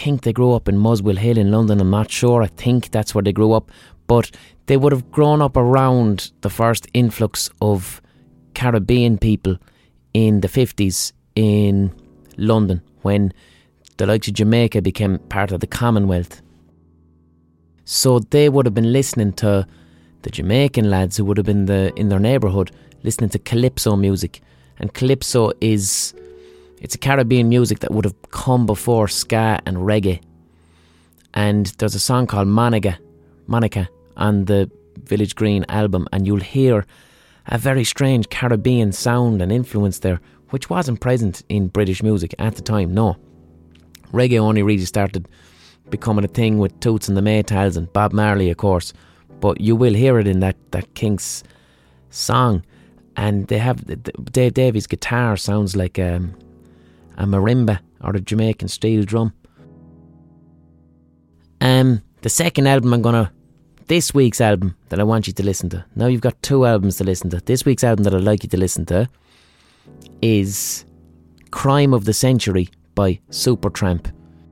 think they grew up in Muswell Hill in London. I'm not sure. I think that's where they grew up. But they would have grown up around the first influx of Caribbean people in the fifties in London, when the likes of Jamaica became part of the Commonwealth. So they would have been listening to the Jamaican lads who would have been the in their neighbourhood, listening to calypso music. And calypso is, it's a Caribbean music that would have come before ska and reggae. And there's a song called Monica, Monica on the Village Green album, and you'll hear a very strange Caribbean sound and influence there, which wasn't present in British music at the time, no. Reggae only really started becoming a thing with Toots and the Maytals and Bob Marley, of course, but you will hear it in that, that Kinks song. And they have, Dave Davies' guitar sounds like um, a marimba or a Jamaican steel drum. Um, the second album I'm gonna, this week's album that I want you to listen to. Now you've got two albums to listen to. This week's album that I'd like you to listen to is Crime of the Century by Supertramp.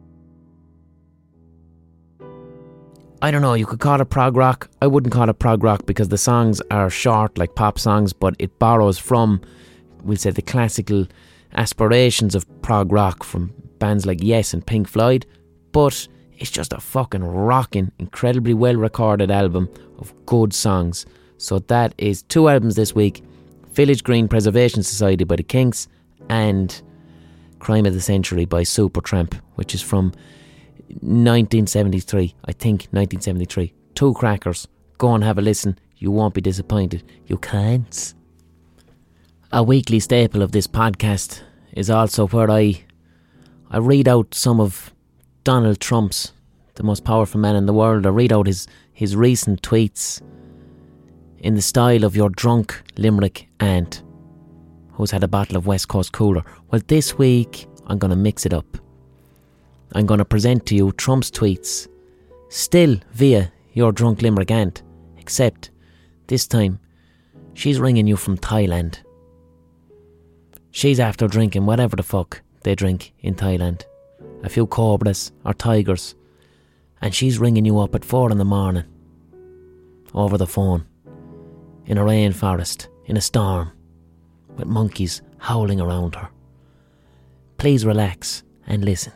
I don't know, you could call it prog rock. I wouldn't call it prog rock because the songs are short like pop songs, but it borrows from, we'll say, the classical aspirations of prog rock from bands like Yes and Pink Floyd. But it's just a fucking rocking, incredibly well recorded album of good songs. So that is two albums this week: Village Green Preservation Society by the Kinks and Crime of the Century by Supertramp, which is from nineteen seventy-three, I think nineteen seventy-three. Two crackers. Go and have a listen. You won't be disappointed. You can't. A weekly staple of this podcast is also where I I read out some of Donald Trump's, the most powerful man in the world. I read out his, his recent tweets in the style of your drunk Limerick aunt who's had a bottle of West Coast Cooler. Well, this week I'm going to mix it up. I'm going to present to you Trump's tweets, still via your drunk Limerick aunt, except this time she's ringing you from Thailand. She's after drinking whatever the fuck they drink in Thailand, a few cobras or tigers, and she's ringing you up at four in the morning over the phone in a rainforest, in a storm, with monkeys howling around her. Please relax and listen.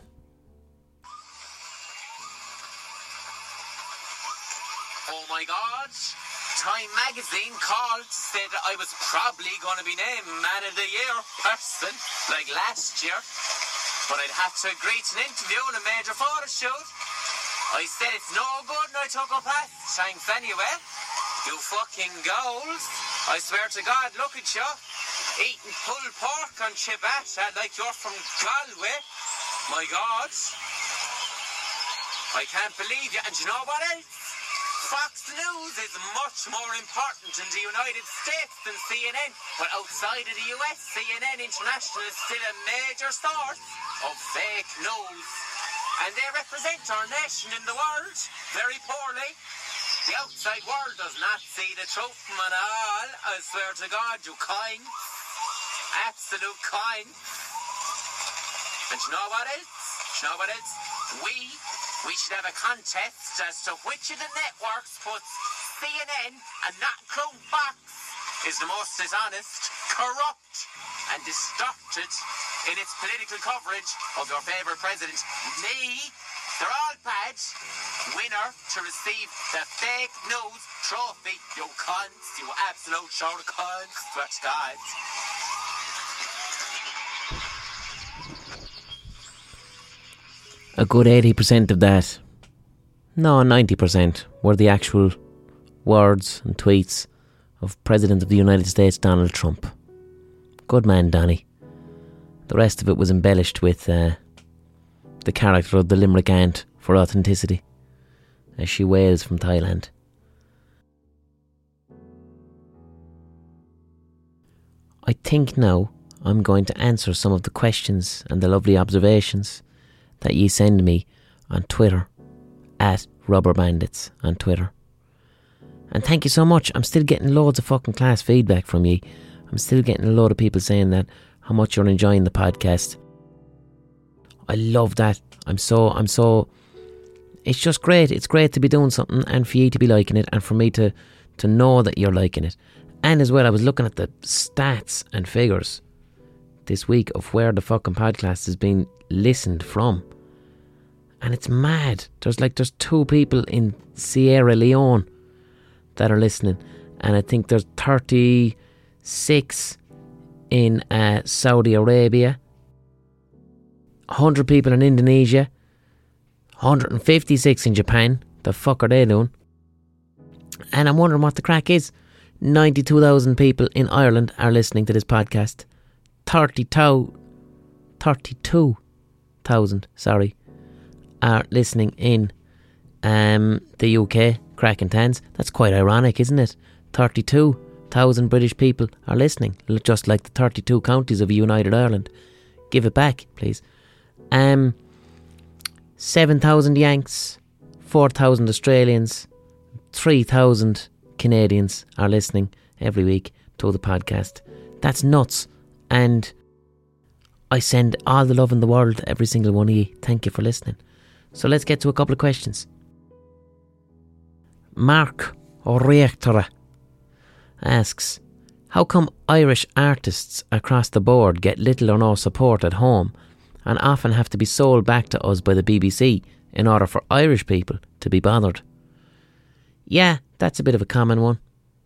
Oh my God, Time magazine called to say that I was probably going to be named Man of the Year person, like last year. But I'd have to agree to an interview and a major photo shoot. I said it's no good and I took a pass. Thanks anyway. You fucking goals. I swear to God, look at you. Eating pulled pork on ciabatta like you're from Galway. My God. I can't believe you. And you know what else? Fox News is much more important in the United States than C N N. But outside of the U S, C N N International is still a major source of fake news. And they represent our nation in the world very poorly. The outside world does not see the truth from it all. I swear to God, you kind. Absolute kind. And you know what else? You know what else? We, we should have a contest as to which of the networks puts C N N and not Crown Fox is the most dishonest, corrupt and distorted in its political coverage of your favourite president. Me, they're all bad. Winner to receive the fake news trophy. You cunts, you absolute show of cunts. Swear to God. A good eighty percent of that, no, ninety percent, were the actual words and tweets of President of the United States, Donald Trump. Good man, Donny. The rest of it was embellished with uh, the character of the Limerick aunt for authenticity, as she wails from Thailand. I think now I'm going to answer some of the questions and the lovely observations that ye send me on Twitter, at Rubber Bandits on Twitter. And thank you so much. I'm still getting loads of fucking class feedback from ye. I'm still getting a load of people saying that how much you're enjoying the podcast. I love that. I'm so, I'm so, it's just great. It's great to be doing something and for you to be liking it and for me to, to know that you're liking it. And as well, I was looking at the stats and figures this week of where the fucking podcast has been listened from. And it's mad. There's like, there's two people in Sierra Leone that are listening. And I think there's thirty-six in uh, Saudi Arabia. one hundred people in Indonesia. one hundred fifty-six in Japan. The fuck are they doing? And I'm wondering what the crack is. ninety-two thousand people in Ireland are listening to this podcast. thirty-two thousand, sorry, are listening in um, the U K, cracking tens. That's quite ironic, isn't it? thirty-two thousand British people are listening, just like the thirty-two counties of United Ireland. Give it back, please. Um, seven thousand Yanks, four thousand Australians, three thousand Canadians are listening every week to the podcast. That's nuts. And I send all the love in the world to every single one of you. Thank you for listening. So let's get to a couple of questions. Mark O'Reachtora asks, how come Irish artists across the board get little or no support at home and often have to be sold back to us by the B B C in order for Irish people to be bothered? Yeah, that's a bit of a common one.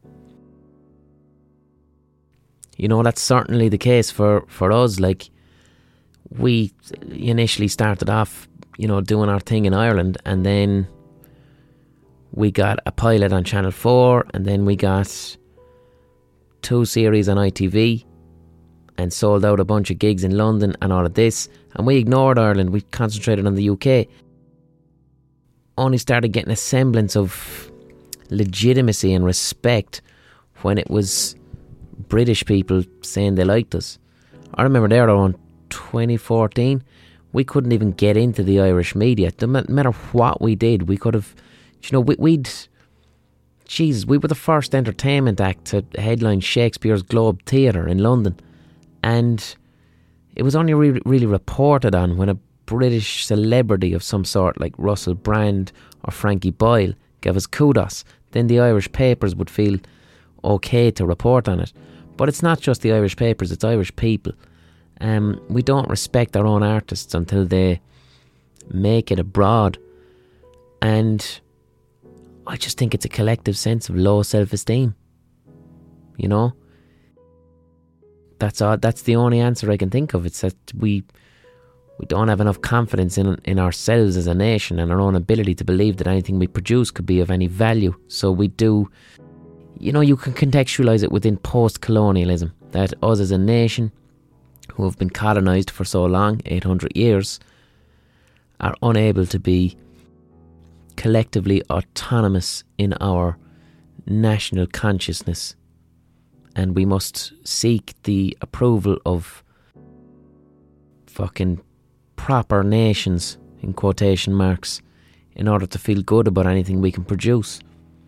You know, that's certainly the case for, for us. Like, we initially started off, you know, doing our thing in Ireland, and then we got a pilot on Channel four, and then we got two series on I T V, and sold out a bunch of gigs in London and all of this, and we ignored Ireland. We concentrated on the U K. Only started getting a semblance of legitimacy and respect when it was British people saying they liked us. I remember there around twenty fourteen, we couldn't even get into the Irish media. No matter what we did, we could have, you know, we, we'd, Jesus, we were the first entertainment act to headline Shakespeare's Globe Theatre in London. And it was only re- really reported on when a British celebrity of some sort, like Russell Brand or Frankie Boyle, gave us kudos. Then the Irish papers would feel okay to report on it. But it's not just the Irish papers, it's Irish people. Um, we don't respect our own artists until they make it abroad. And I just think it's a collective sense of low self-esteem. You know? That's all, that's the only answer I can think of. It's that we we don't have enough confidence in in ourselves as a nation and our own ability to believe that anything we produce could be of any value. So we do, you know, you can contextualise it within post-colonialism, that us as a nation who have been colonised for so long, eight hundred years, are unable to be collectively autonomous in our national consciousness. And we must seek the approval of fucking proper nations, in quotation marks, in order to feel good about anything we can produce.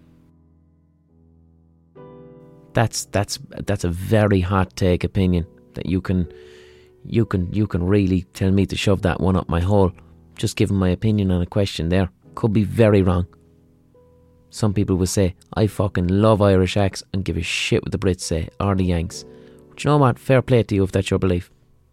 That's that's that's a very hot take opinion that you can you can you can really tell me to shove that one up my hole. Just giving my opinion on a question there. Could be very wrong. Some people will say, I fucking love Irish acts and give a shit what the Brits say, or the Yanks. But you know what? Fair play to you if that's your belief.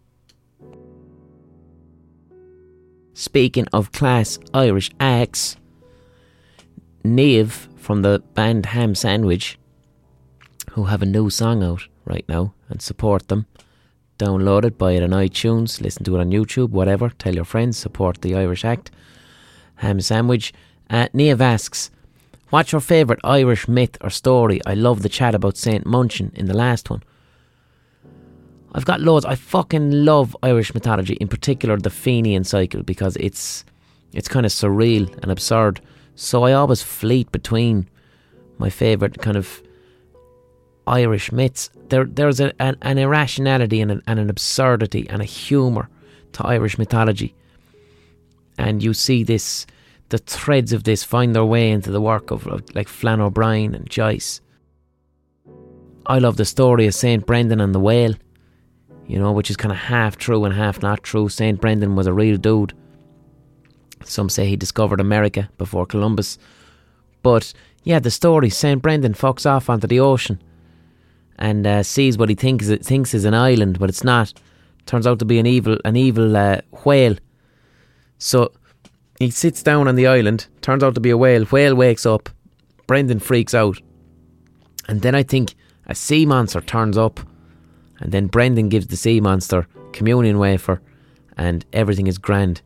Speaking of class Irish acts, Niamh from the band Ham Sandwich, who have a new song out right now, and support them. Download it, buy it on iTunes, listen to it on YouTube, whatever. Tell your friends, support the Irish act. Ham Sandwich. Uh, Niamh asks, what's your favourite Irish myth or story? I love the chat about Saint Munchin in the last one. I've got loads. I fucking love Irish mythology, in particular the Fenian cycle, because it's it's kind of surreal and absurd. So I always fleet between my favourite kind of Irish myths. There, there's a, an, an irrationality and an, and an absurdity and a humour to Irish mythology. And you see this, the threads of this find their way into the work of like Flann O'Brien and Joyce. I love the story of Saint Brendan and the Whale. you know, which is kind of half true and half not true. Saint Brendan was a real dude. Some say he discovered America before Columbus. But yeah, the story, Saint Brendan fucks off onto the ocean and uh, sees what he thinks it thinks is an island, but it's not. Turns out to be an evil an evil uh, whale. So he sits down on the island, turns out to be a whale. Whale wakes up, Brendan freaks out, and then I think a sea monster turns up, and then Brendan gives the sea monster communion wafer, and everything is grand.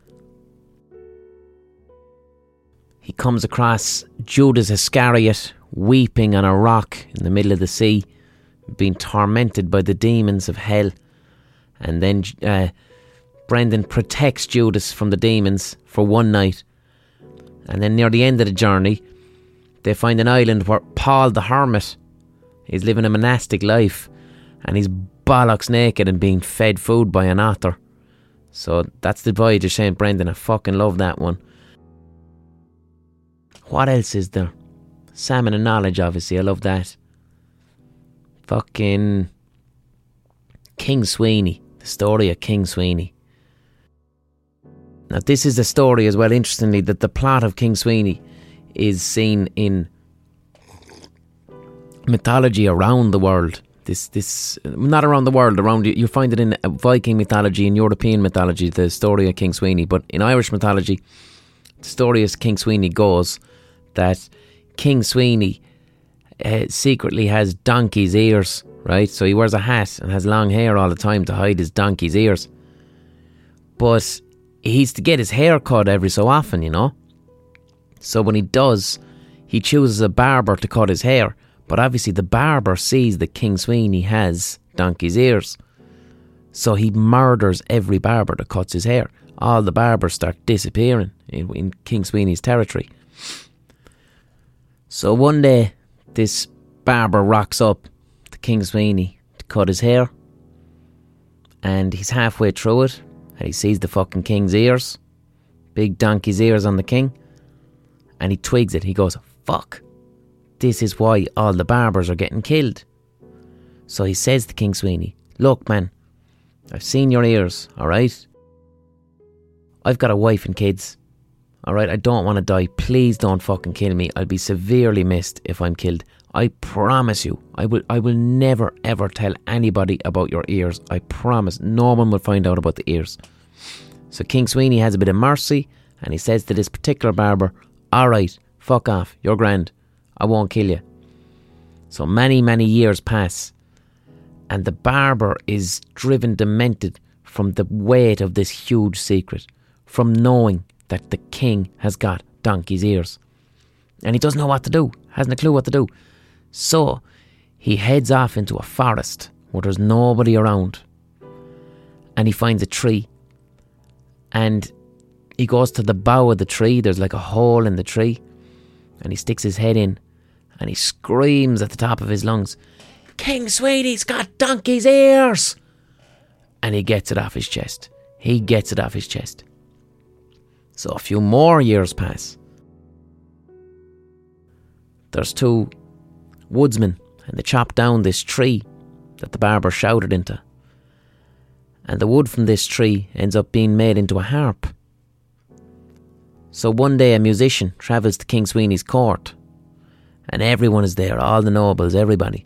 He comes across Judas Iscariot weeping on a rock in the middle of the sea, being tormented by the demons of hell. And then uh, Brendan protects Judas from the demons for one night. And then near the end of the journey, they find an island where Paul the Hermit is living a monastic life, and he's bollocks naked and being fed food by an otter. So that's the voyage of Saint Brendan. I fucking love that one. What else is there? Salmon and Knowledge, obviously. I love that. Fucking King Sweeney. The story of King Sweeney. Now, this is a story as well, interestingly, that the plot of King Sweeney is seen in mythology around the world. This, this, not around the world, around, you find it in Viking mythology, in European mythology, the story of King Sweeney. But in Irish mythology, the story of King Sweeney goes that King Sweeney uh, secretly has donkey's ears, right? So he wears a hat and has long hair all the time to hide his donkey's ears. But he's to get his hair cut every so often, you know. So when he does, he chooses a barber to cut his hair. But obviously the barber sees that King Sweeney has donkey's ears. So he murders every barber that cuts his hair. All the barbers start disappearing in, in King Sweeney's territory. So one day, this barber rocks up to King Sweeney to cut his hair, and he's halfway through it, and he sees the fucking king's ears, big donkey's ears on the king, and he twigs it. He goes, fuck, this is why all the barbers are getting killed. So he says to King Sweeney, look man, I've seen your ears, alright? I've got a wife and kids. Alright, I don't want to die. Please don't fucking kill me. I'll be severely missed if I'm killed. I promise you, I will I will never ever tell anybody about your ears. I promise. No one will find out about the ears. So King Sweeney has a bit of mercy, and he says to this particular barber, alright, fuck off, you're grand. I won't kill you. So many, many years pass, and the barber is driven demented from the weight of this huge secret, from knowing that the king has got donkey's ears. And he doesn't know what to do, hasn't a clue what to do. So he heads off into a forest where there's nobody around. And he finds a tree. And he goes to the bough of the tree. There's like a hole in the tree. And he sticks his head in. And he screams at the top of his lungs, King Sweeney's got donkey's ears! And he gets it off his chest. He gets it off his chest. So a few more years pass. There's two woodsmen, and they chop down this tree that the barber shouted into. And the wood from this tree ends up being made into a harp. So one day a musician travels to King Sweeney's court, and everyone is there, all the nobles, everybody.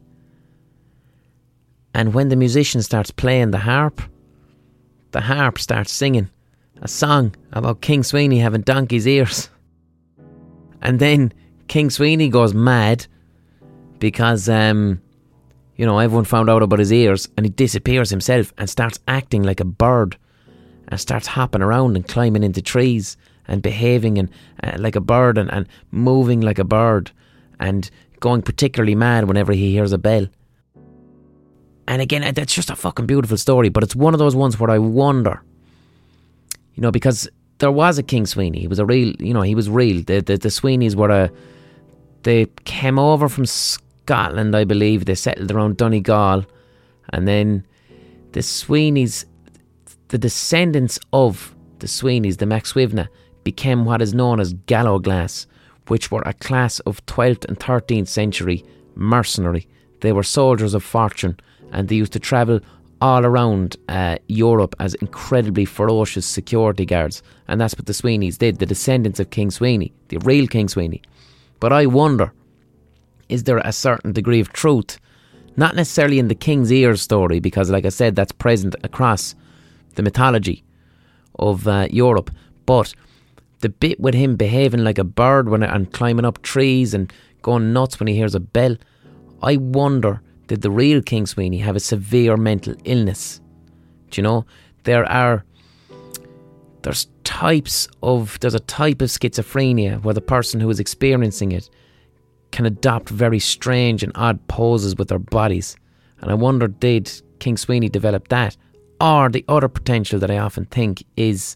And when the musician starts playing the harp, the harp starts singing a song about King Sweeney having donkey's ears. And then King Sweeney goes mad because, um, you know, everyone found out about his ears, and he disappears himself and starts acting like a bird and starts hopping around and climbing into trees and behaving and, uh, like a bird and, and moving like a bird and going particularly mad whenever he hears a bell. And again, that's just a fucking beautiful story, but it's one of those ones where I wonder, you know, because there was a King Sweeney. He was a real, you know, he was real. The, the, the Sweeneys were a, they came over from Scotland, I believe. They settled around Donegal. And then the Sweeneys, the descendants of the Sweeneys, the MacSwivna, became what is known as Gallowglass, which were a class of twelfth and thirteenth century mercenary. They were soldiers of fortune, and they used to travel all around uh, Europe as incredibly ferocious security guards. And that's what the Sweeneys did, the descendants of King Sweeney, the real King Sweeney. But I wonder, is there a certain degree of truth, not necessarily in the King's Ears story, because like I said, that's present across the mythology of uh, Europe, but the bit with him behaving like a bird when and climbing up trees and going nuts when he hears a bell, I wonder, did the real King Sweeney have a severe mental illness? Do you know, there are there's types of there's a type of schizophrenia where the person who is experiencing it can adopt very strange and odd poses with their bodies, and I wonder, did King Sweeney develop that? Or the other potential that I often think is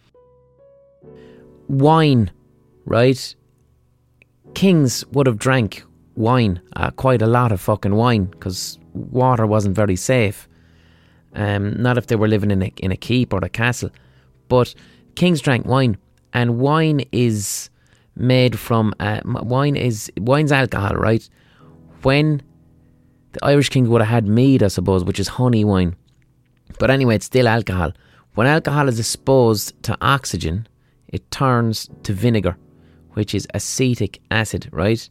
wine, right? Kings would have drank wine, uh, quite a lot of fucking wine, because water wasn't very safe. Um, not if they were living in a, in a keep or a castle. But kings drank wine, and wine is made from, uh, wine is, wine's alcohol, right? When the Irish king would have had mead, I suppose, which is honey wine. But anyway, it's still alcohol. When alcohol is exposed to oxygen, it turns to vinegar, which is acetic acid, right?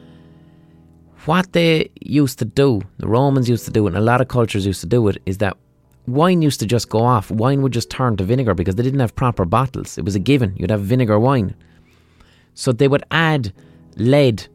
What they used to do, the Romans used to do it, and a lot of cultures used to do it, is that wine used to just go off. Wine would just turn to vinegar because they didn't have proper bottles. It was a given. You'd have vinegar wine. So they would add lead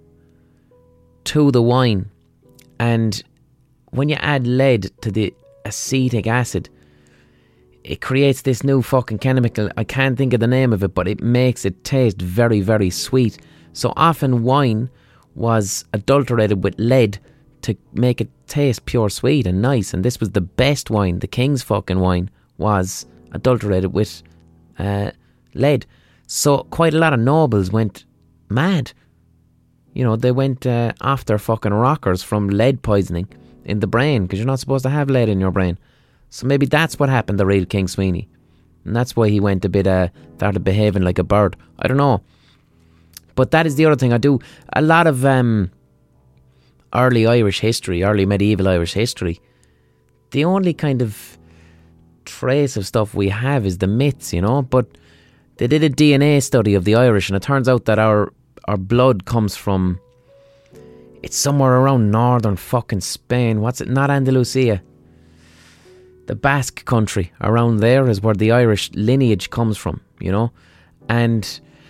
to the wine. And when you add lead to the acetic acid, it creates this new fucking chemical. I can't think of the name of it, but it makes it taste very, very sweet. So often wine was adulterated with lead to make it taste pure sweet and nice, and this was the best wine. The king's fucking wine was adulterated with uh, lead. So quite a lot of nobles went mad. You know, they went uh, off their fucking rockers from lead poisoning in the brain, because you're not supposed to have lead in your brain. So maybe that's what happened to real King Sweeney, and that's why he went a bit uh, started behaving like a bird. I don't know. But that is the other thing I do. A lot of um, early Irish history, early medieval Irish history, the only kind of trace of stuff we have is the myths, you know. But they did a D N A study of the Irish, and it turns out that our our blood comes from, it's somewhere around northern fucking Spain. What's it? Not Andalusia. The Basque country around there is where the Irish lineage comes from, you know. And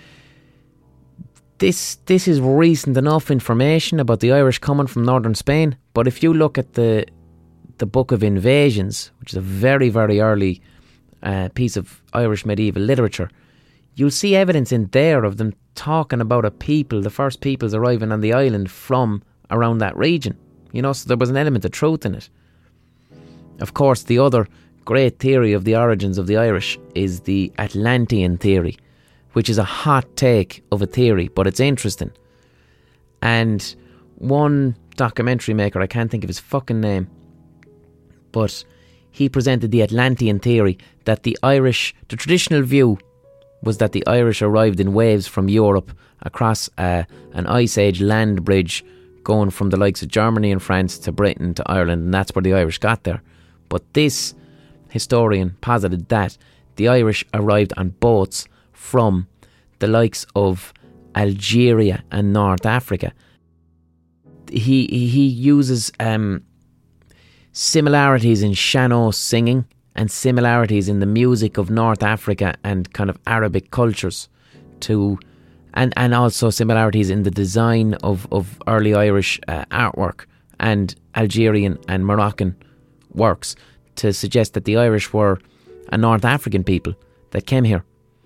This this is recent enough information about the Irish coming from northern Spain, but if you look at the the Book of Invasions, which is a very, very early uh, piece of Irish medieval literature, you'll see evidence in there of them talking about a people, the first peoples arriving on the island from around that region. You know, so there was an element of truth in it. Of course, the other great theory of the origins of the Irish is the Atlantean theory, which is a hot take of a theory, but it's interesting. And one documentary maker, I can't think of his fucking name, but he presented the Atlantean theory that the Irish, the traditional view was that the Irish arrived in waves from Europe across uh, an ice age land bridge going from the likes of Germany and France to Britain to Ireland, and that's where the Irish got there. But this historian posited that the Irish arrived on boats from the likes of Algeria and North Africa. He he uses um, similarities in Shano singing and similarities in the music of North Africa and kind of Arabic cultures to, and, and also similarities in the design of, of early Irish uh, artwork and Algerian and Moroccan works to suggest that the Irish were a North African people that came here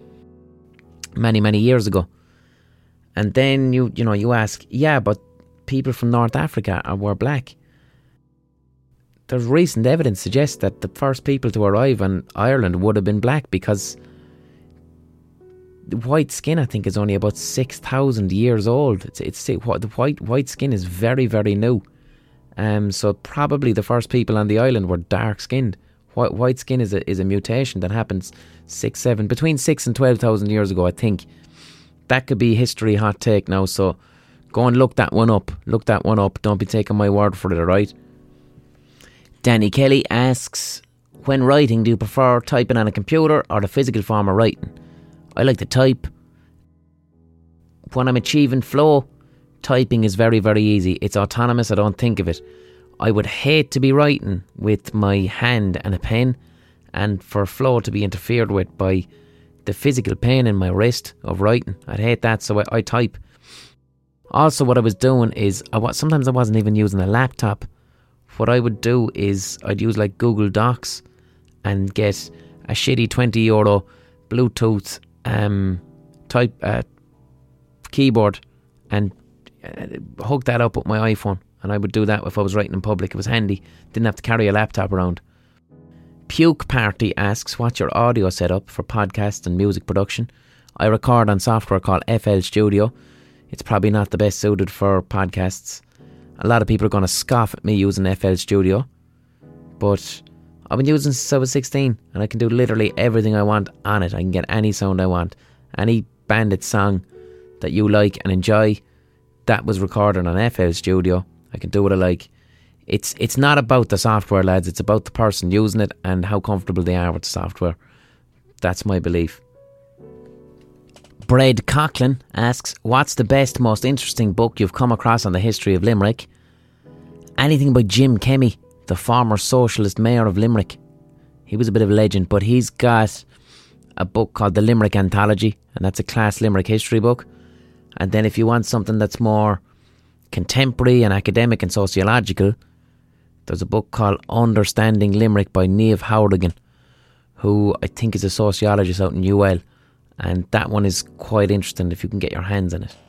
many, many years ago. And then you you know, you ask, yeah, but people from North Africa are, were black. There's recent evidence suggests that the first people to arrive in Ireland would have been black, because the white skin, I think, is only about six thousand years old. It's it's the white white skin is very, very new. Um, so probably the first people on the island were dark skinned. White white skin is a is a mutation that happens six, seven, between six and twelve thousand years ago, I think. That could be history hot take now. So go and look that one up. Look that one up. Don't be taking my word for it, alright? Danny Kelly asks, when writing, do you prefer typing on a computer or the physical form of writing? I like to type. When I'm achieving flow, typing is very, very easy. It's autonomous, I don't think of it. I would hate to be writing with my hand and a pen, and for flow to be interfered with by the physical pain in my wrist of writing. I'd hate that, so I, I type. Also, what I was doing is, I was, sometimes I wasn't even using a laptop. What I would do is, I'd use like Google Docs and get a shitty twenty euro Bluetooth um, type uh, keyboard and uh, hook that up with my iPhone. And I would do that if I was writing in public. It was handy. Didn't have to carry a laptop around. Puke Party asks, what's your audio setup for podcast and music production? I record on software called F L Studio. It's probably not the best suited for podcasts. A lot of people are going to scoff at me using F L Studio, but I've been using it since I was sixteen, and I can do literally everything I want on it. I can get any sound I want. Any Bandit song that you like and enjoy, that was recorded on F L Studio. I can do what I like. It's it's not about the software, lads. It's about the person using it and how comfortable they are with the software. That's my belief. Brad Coughlin asks, what's the best, most interesting book you've come across on the history of Limerick? Anything by Jim Kemmy, the former socialist mayor of Limerick. He was a bit of a legend, but he's got a book called The Limerick Anthology, and that's a class Limerick history book. And then if you want something that's more contemporary and academic and sociological, there's a book called Understanding Limerick by Niamh Howrigan, who I think is a sociologist out in U L. And that one is quite interesting if you can get your hands on it.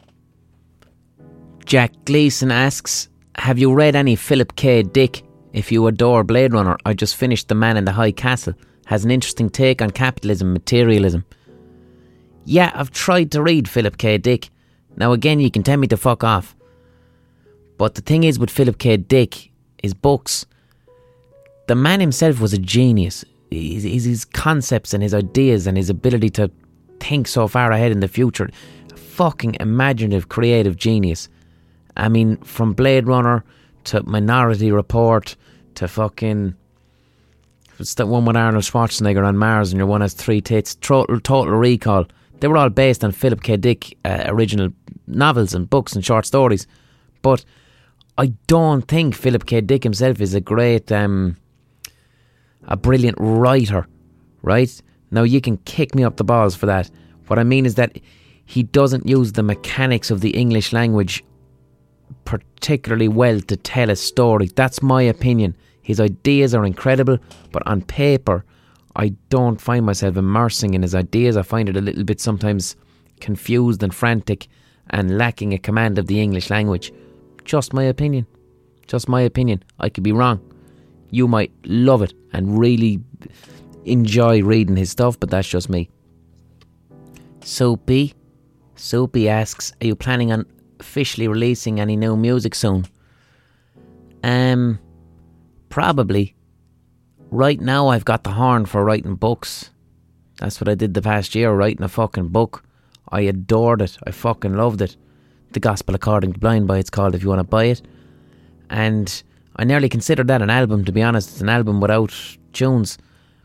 Jack Gleason asks, have you read any Philip K. Dick? If you adore Blade Runner, I just finished The Man in the High Castle. Has an interesting take on capitalism, materialism. Yeah, I've tried to read Philip K. Dick. Now again, you can tell me to fuck off. But the thing is with Philip K. Dick, his books, the man himself was a genius. His, his concepts and his ideas and his ability to think so far ahead in the future. A fucking imaginative, creative genius. I mean, from Blade Runner to Minority Report to fucking... It's that one with Arnold Schwarzenegger on Mars and your one has three tits. Total, Total Recall. They were all based on Philip K. Dick uh, original novels and books and short stories. But I don't think Philip K. Dick himself is a great... Um, a brilliant writer, right? Now, you can kick me up the balls for that. What I mean is that he doesn't use the mechanics of the English language particularly well to tell a story. That's my opinion. His ideas are incredible, but on paper, I don't find myself immersing in his ideas. I find it a little bit sometimes confused and frantic and lacking a command of the English language. Just my opinion. Just my opinion. I could be wrong. You might love it and really enjoy reading his stuff, but that's just me. Soapy. Soapy asks, are you planning on officially releasing any new music soon? Um, probably. Right now I've got the horn for writing books. That's what I did the past year, writing a fucking book. I adored it. I fucking loved it. The Gospel According to Blind Boy, it's called, if you want to buy it. And I nearly considered that an album, to be honest. It's an album without tunes.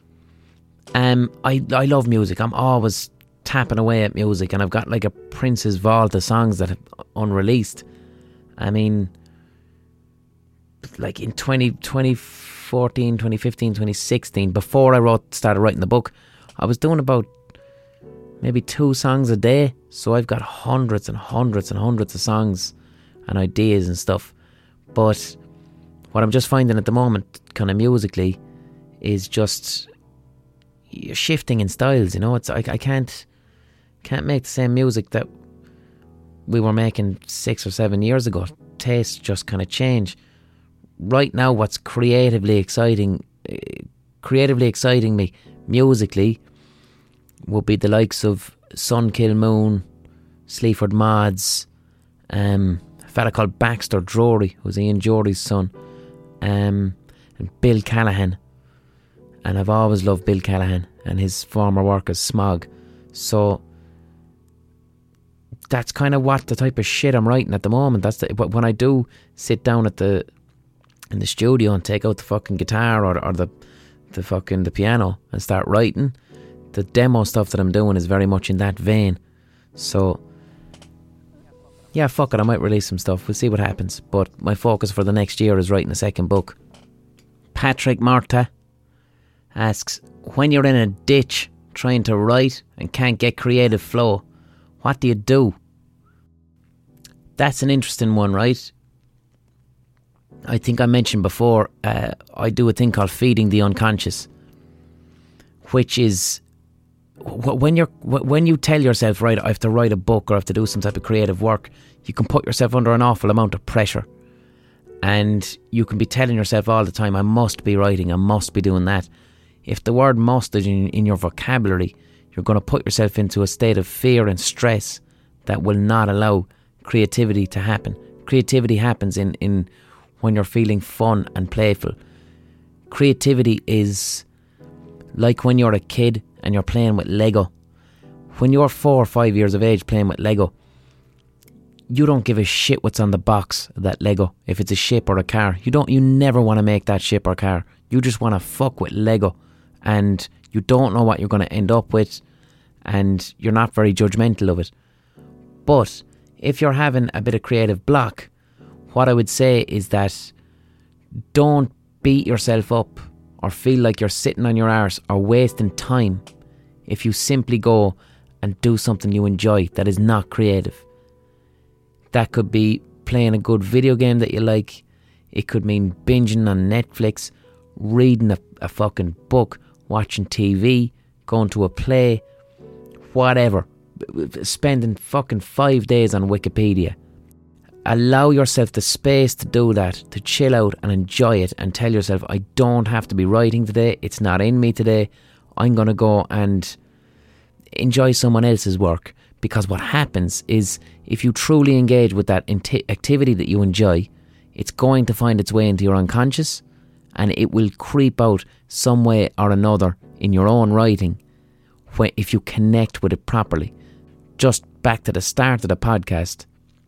Um, I, I love music. I'm always tapping away at music, and I've got like a Prince's vault of songs that are unreleased. I mean, like in twenty, twenty fourteen, twenty fifteen, twenty sixteen, before I wrote started writing the book, I was doing about maybe two songs a day. So I've got hundreds and hundreds and hundreds of songs and ideas and stuff. But what I'm just finding at the moment, kind of musically, is just shifting in styles. You know, it's I, I can't can't make the same music that we were making six or seven years ago. Tastes just kind of change. Right now, what's creatively exciting, uh, creatively exciting me musically, would be the likes of Sun Kil Moon, Sleaford Mods, um, a fella called Baxter Drury, who's Ian Jury's son, um, and Bill Callahan. And I've always loved Bill Callahan and his former work as Smog. So that's kind of what the type of shit I'm writing at the moment. That's the, when I do sit down at the in the studio and take out the fucking guitar or, or the the fucking the piano and start writing. The demo stuff that I'm doing is very much in that vein. So yeah, fuck it, I might release some stuff. We'll see what happens. But my focus for the next year is writing a second book. Patrick Marta asks, when you're in a ditch trying to write and can't get creative flow, what do you do? That's an interesting one, right? I think I mentioned before, uh, I do a thing called feeding the unconscious, which is when you're when you tell yourself, right, I have to write a book or I have to do some type of creative work, you can put yourself under an awful amount of pressure. And you can be telling yourself all the time, I must be writing, I must be doing that. If the word must is in, in your vocabulary, you're going to put yourself into a state of fear and stress that will not allow creativity to happen. Creativity happens in, in when you're feeling fun and playful. Creativity is like when you're a kid and you're playing with Lego. When you're four or five years of age playing with Lego, you don't give a shit what's on the box of that Lego. If it's a ship or a car, you don't. You never want to make that ship or car. You just want to fuck with Lego, and you don't know what you're going to end up with, and you're not very judgmental of it. But if you're having a bit of creative block, what I would say is that don't beat yourself up or feel like you're sitting on your arse or wasting time if you simply go and do something you enjoy that is not creative. That could be playing a good video game that you like. It could mean binging on Netflix, reading a, a fucking book, watching T V, going to a play, whatever. Spending fucking five days on Wikipedia. Allow yourself the space to do that, to chill out and enjoy it, and tell yourself, I don't have to be writing today, it's not in me today, I'm going to go and enjoy someone else's work. Because what happens is, if you truly engage with that inti- activity that you enjoy, it's going to find its way into your unconscious, and it will creep out some way or another in your own writing when, if you connect with it properly. Just back to the start of the podcast,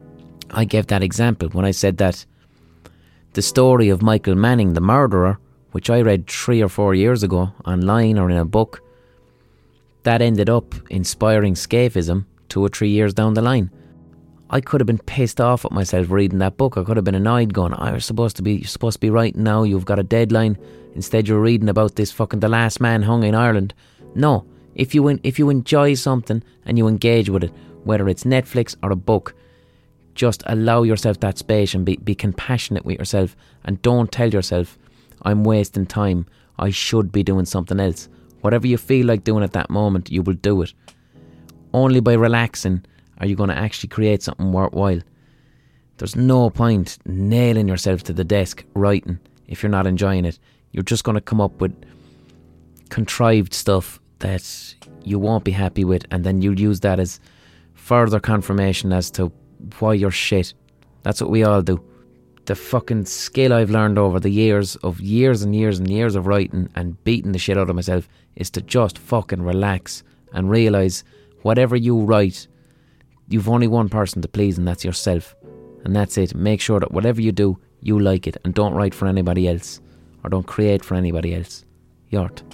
I gave that example when I said that the story of Michael Manning, the murderer, which I read three or four years ago online or in a book, that ended up inspiring scaphism two or three years down the line. I could have been pissed off at myself reading that book. I could have been annoyed going, oh, you're supposed to be you're supposed to be writing now, you've got a deadline. Instead you're reading about this fucking the last man hung in Ireland. No, if you if you enjoy something and you engage with it, whether it's Netflix or a book, just allow yourself that space and be, be compassionate with yourself, and don't tell yourself, I'm wasting time, I should be doing something else. Whatever you feel like doing at that moment, you will do it. Only by relaxing are you going to actually create something worthwhile. There's no point nailing yourself to the desk writing if you're not enjoying it. You're just going to come up with contrived stuff that you won't be happy with, and then you'll use that as further confirmation as to why you're shit. That's what we all do. The fucking skill I've learned over the years of years and years and years of writing and beating the shit out of myself is to just fucking relax and realise whatever you write, you've only one person to please, and that's yourself. And that's it. Make sure that whatever you do, you like it, and don't write for anybody else, or don't create for anybody else. Yort.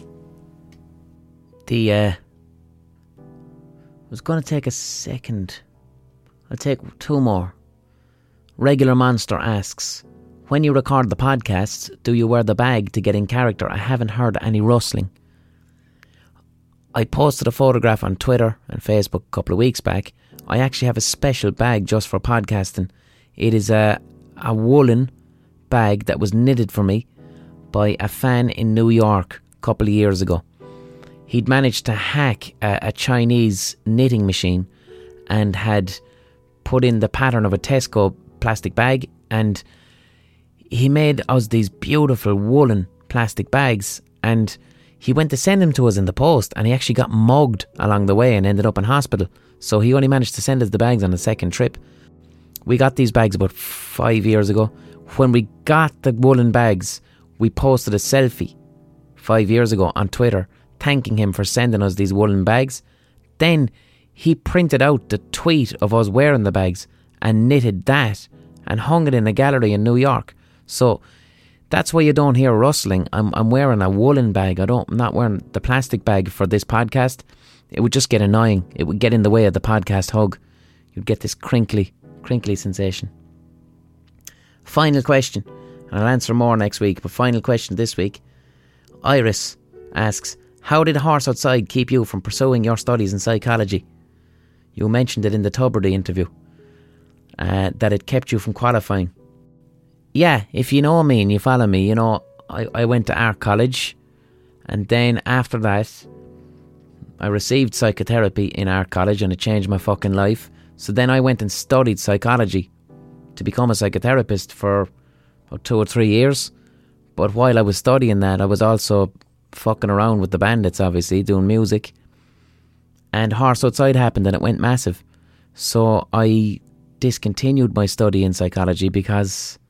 The, uh... I was going to take a second. I'll take two more. Regular Monster asks, when you record the podcasts, do you wear the bag to get in character? I haven't heard any rustling. I posted a photograph on Twitter and Facebook a couple of weeks back. I actually have a special bag just for podcasting. It is a, a woolen bag that was knitted for me by a fan in New York a couple of years ago. He'd managed to hack a, a Chinese knitting machine and had put in the pattern of a Tesco plastic bag, and he made us these beautiful woolen plastic bags, and he went to send them to us in the post, and he actually got mugged along the way and ended up in hospital. So he only managed to send us the bags on the second trip. We got these bags about five years ago. When we got the woolen bags, we posted a selfie five years ago on Twitter thanking him for sending us these woolen bags. Then he printed out the tweet of us wearing the bags and knitted that and hung it in a gallery in New York. So That's why you don't hear rustling. I'm I'm wearing a woolen bag. I don't, I'm not wearing the plastic bag for this podcast. It would just get annoying. It would get in the way of the podcast hug. You'd get this crinkly, crinkly sensation. Final question. And I'll answer more next week, but final question this week. Iris asks, how did Horse Outside keep you from pursuing your studies in psychology? You mentioned it in the Tubridy interview, uh, that it kept you from qualifying. Yeah, if you know me and you follow me, you know, I, I went to art college, and then after that, I received psychotherapy in art college and it changed my fucking life. So then I went and studied psychology to become a psychotherapist for about two or three years. But while I was studying that, I was also fucking around with the Bandits, obviously, doing music. And Horse Outside happened and it went massive. So I discontinued my study in psychology because,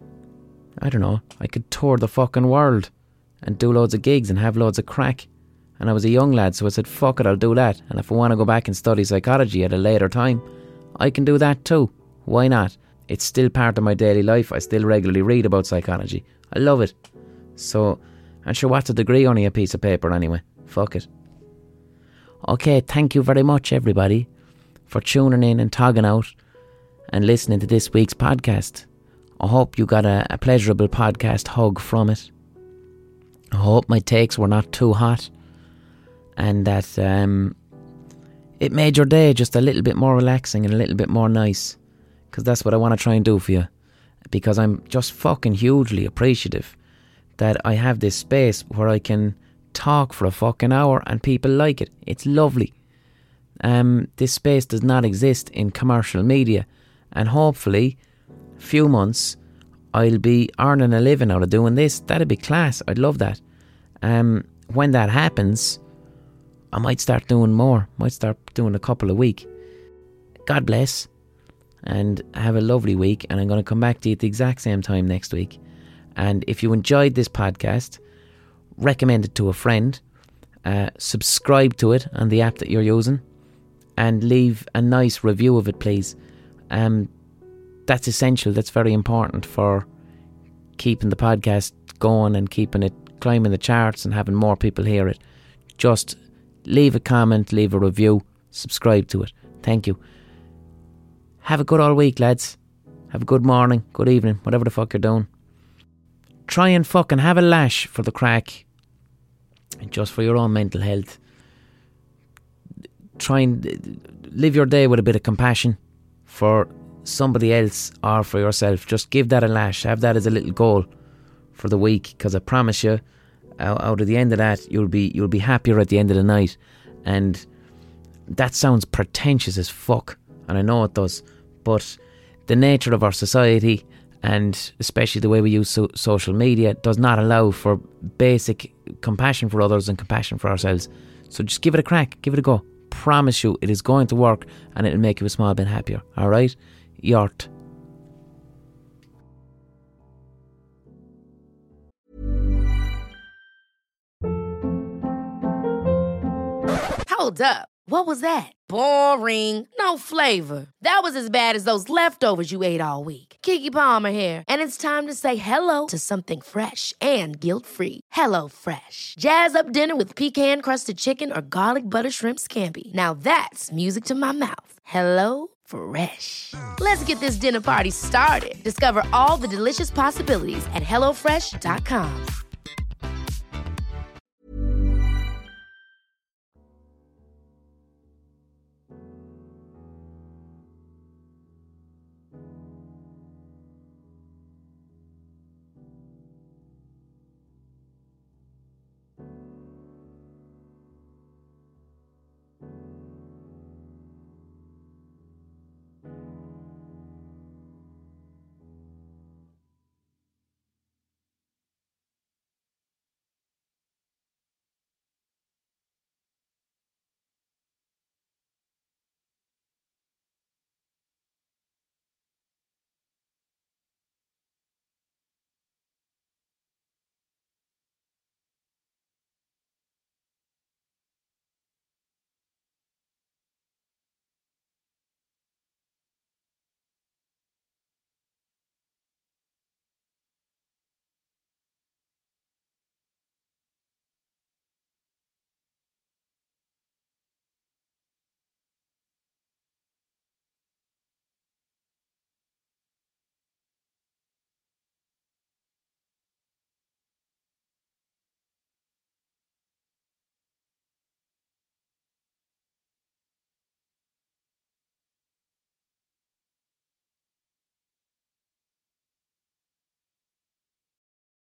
I don't know, I could tour the fucking world and do loads of gigs and have loads of crack. And I was a young lad, so I said, fuck it, I'll do that. And if I want to go back and study psychology at a later time, I can do that too. Why not? It's still part of my daily life. I still regularly read about psychology. I love it. So, and sure, what's a degree? Only a piece of paper anyway. Fuck it. Okay, thank you very much, everybody, for tuning in and togging out and listening to this week's podcast. I hope you got a, a pleasurable podcast hug from it. I hope my takes were not too hot and that um, it made your day just a little bit more relaxing and a little bit more nice, because that's what I want to try and do for you, because I'm just fucking hugely appreciative that I have this space where I can talk for a fucking hour and people like it. It's lovely. Um, this space does not exist in commercial media, and hopefully a few months I'll be earning a living out of doing this. That'd be class. I'd love that. Um, when that happens, I might start doing more. Might start doing a couple a week. God bless, and have a lovely week, and I'm going to come back to you at the exact same time next week. And if you enjoyed this podcast, recommend it to a friend, uh, subscribe to it on the app that you're using, and leave a nice review of it, please. Um, that's essential. That's very important for keeping the podcast going and keeping it climbing the charts and having more people hear it. Just leave a comment, leave a review, subscribe to it. Thank you. Have a good all week, lads. Have a good morning, good evening, whatever the fuck you're doing. Try and fucking have a lash for the crack, just for your own mental health. Try and live your day with a bit of compassion for somebody else or for yourself. Just give that a lash. Have that as a little goal for the week, because I promise you, out of the end of that, you'll be you'll be happier at the end of the night. And that sounds pretentious as fuck, and I know it does, but the nature of our society, and especially the way we use so- social media, does not allow for basic compassion for others and compassion for ourselves. So just give it a crack, give it a go. Promise you it is going to work, and it'll make you a small bit happier. Alright? Yort. Hold up. What was that? Boring. No flavor. That was as bad as those leftovers you ate all week. Keke Palmer here, and it's time to say hello to something fresh and guilt-free. Hello Fresh. Jazz up dinner with pecan-crusted chicken or garlic butter shrimp scampi. Now that's music to my mouth. Hello Fresh. Let's get this dinner party started. Discover all the delicious possibilities at hello fresh dot com.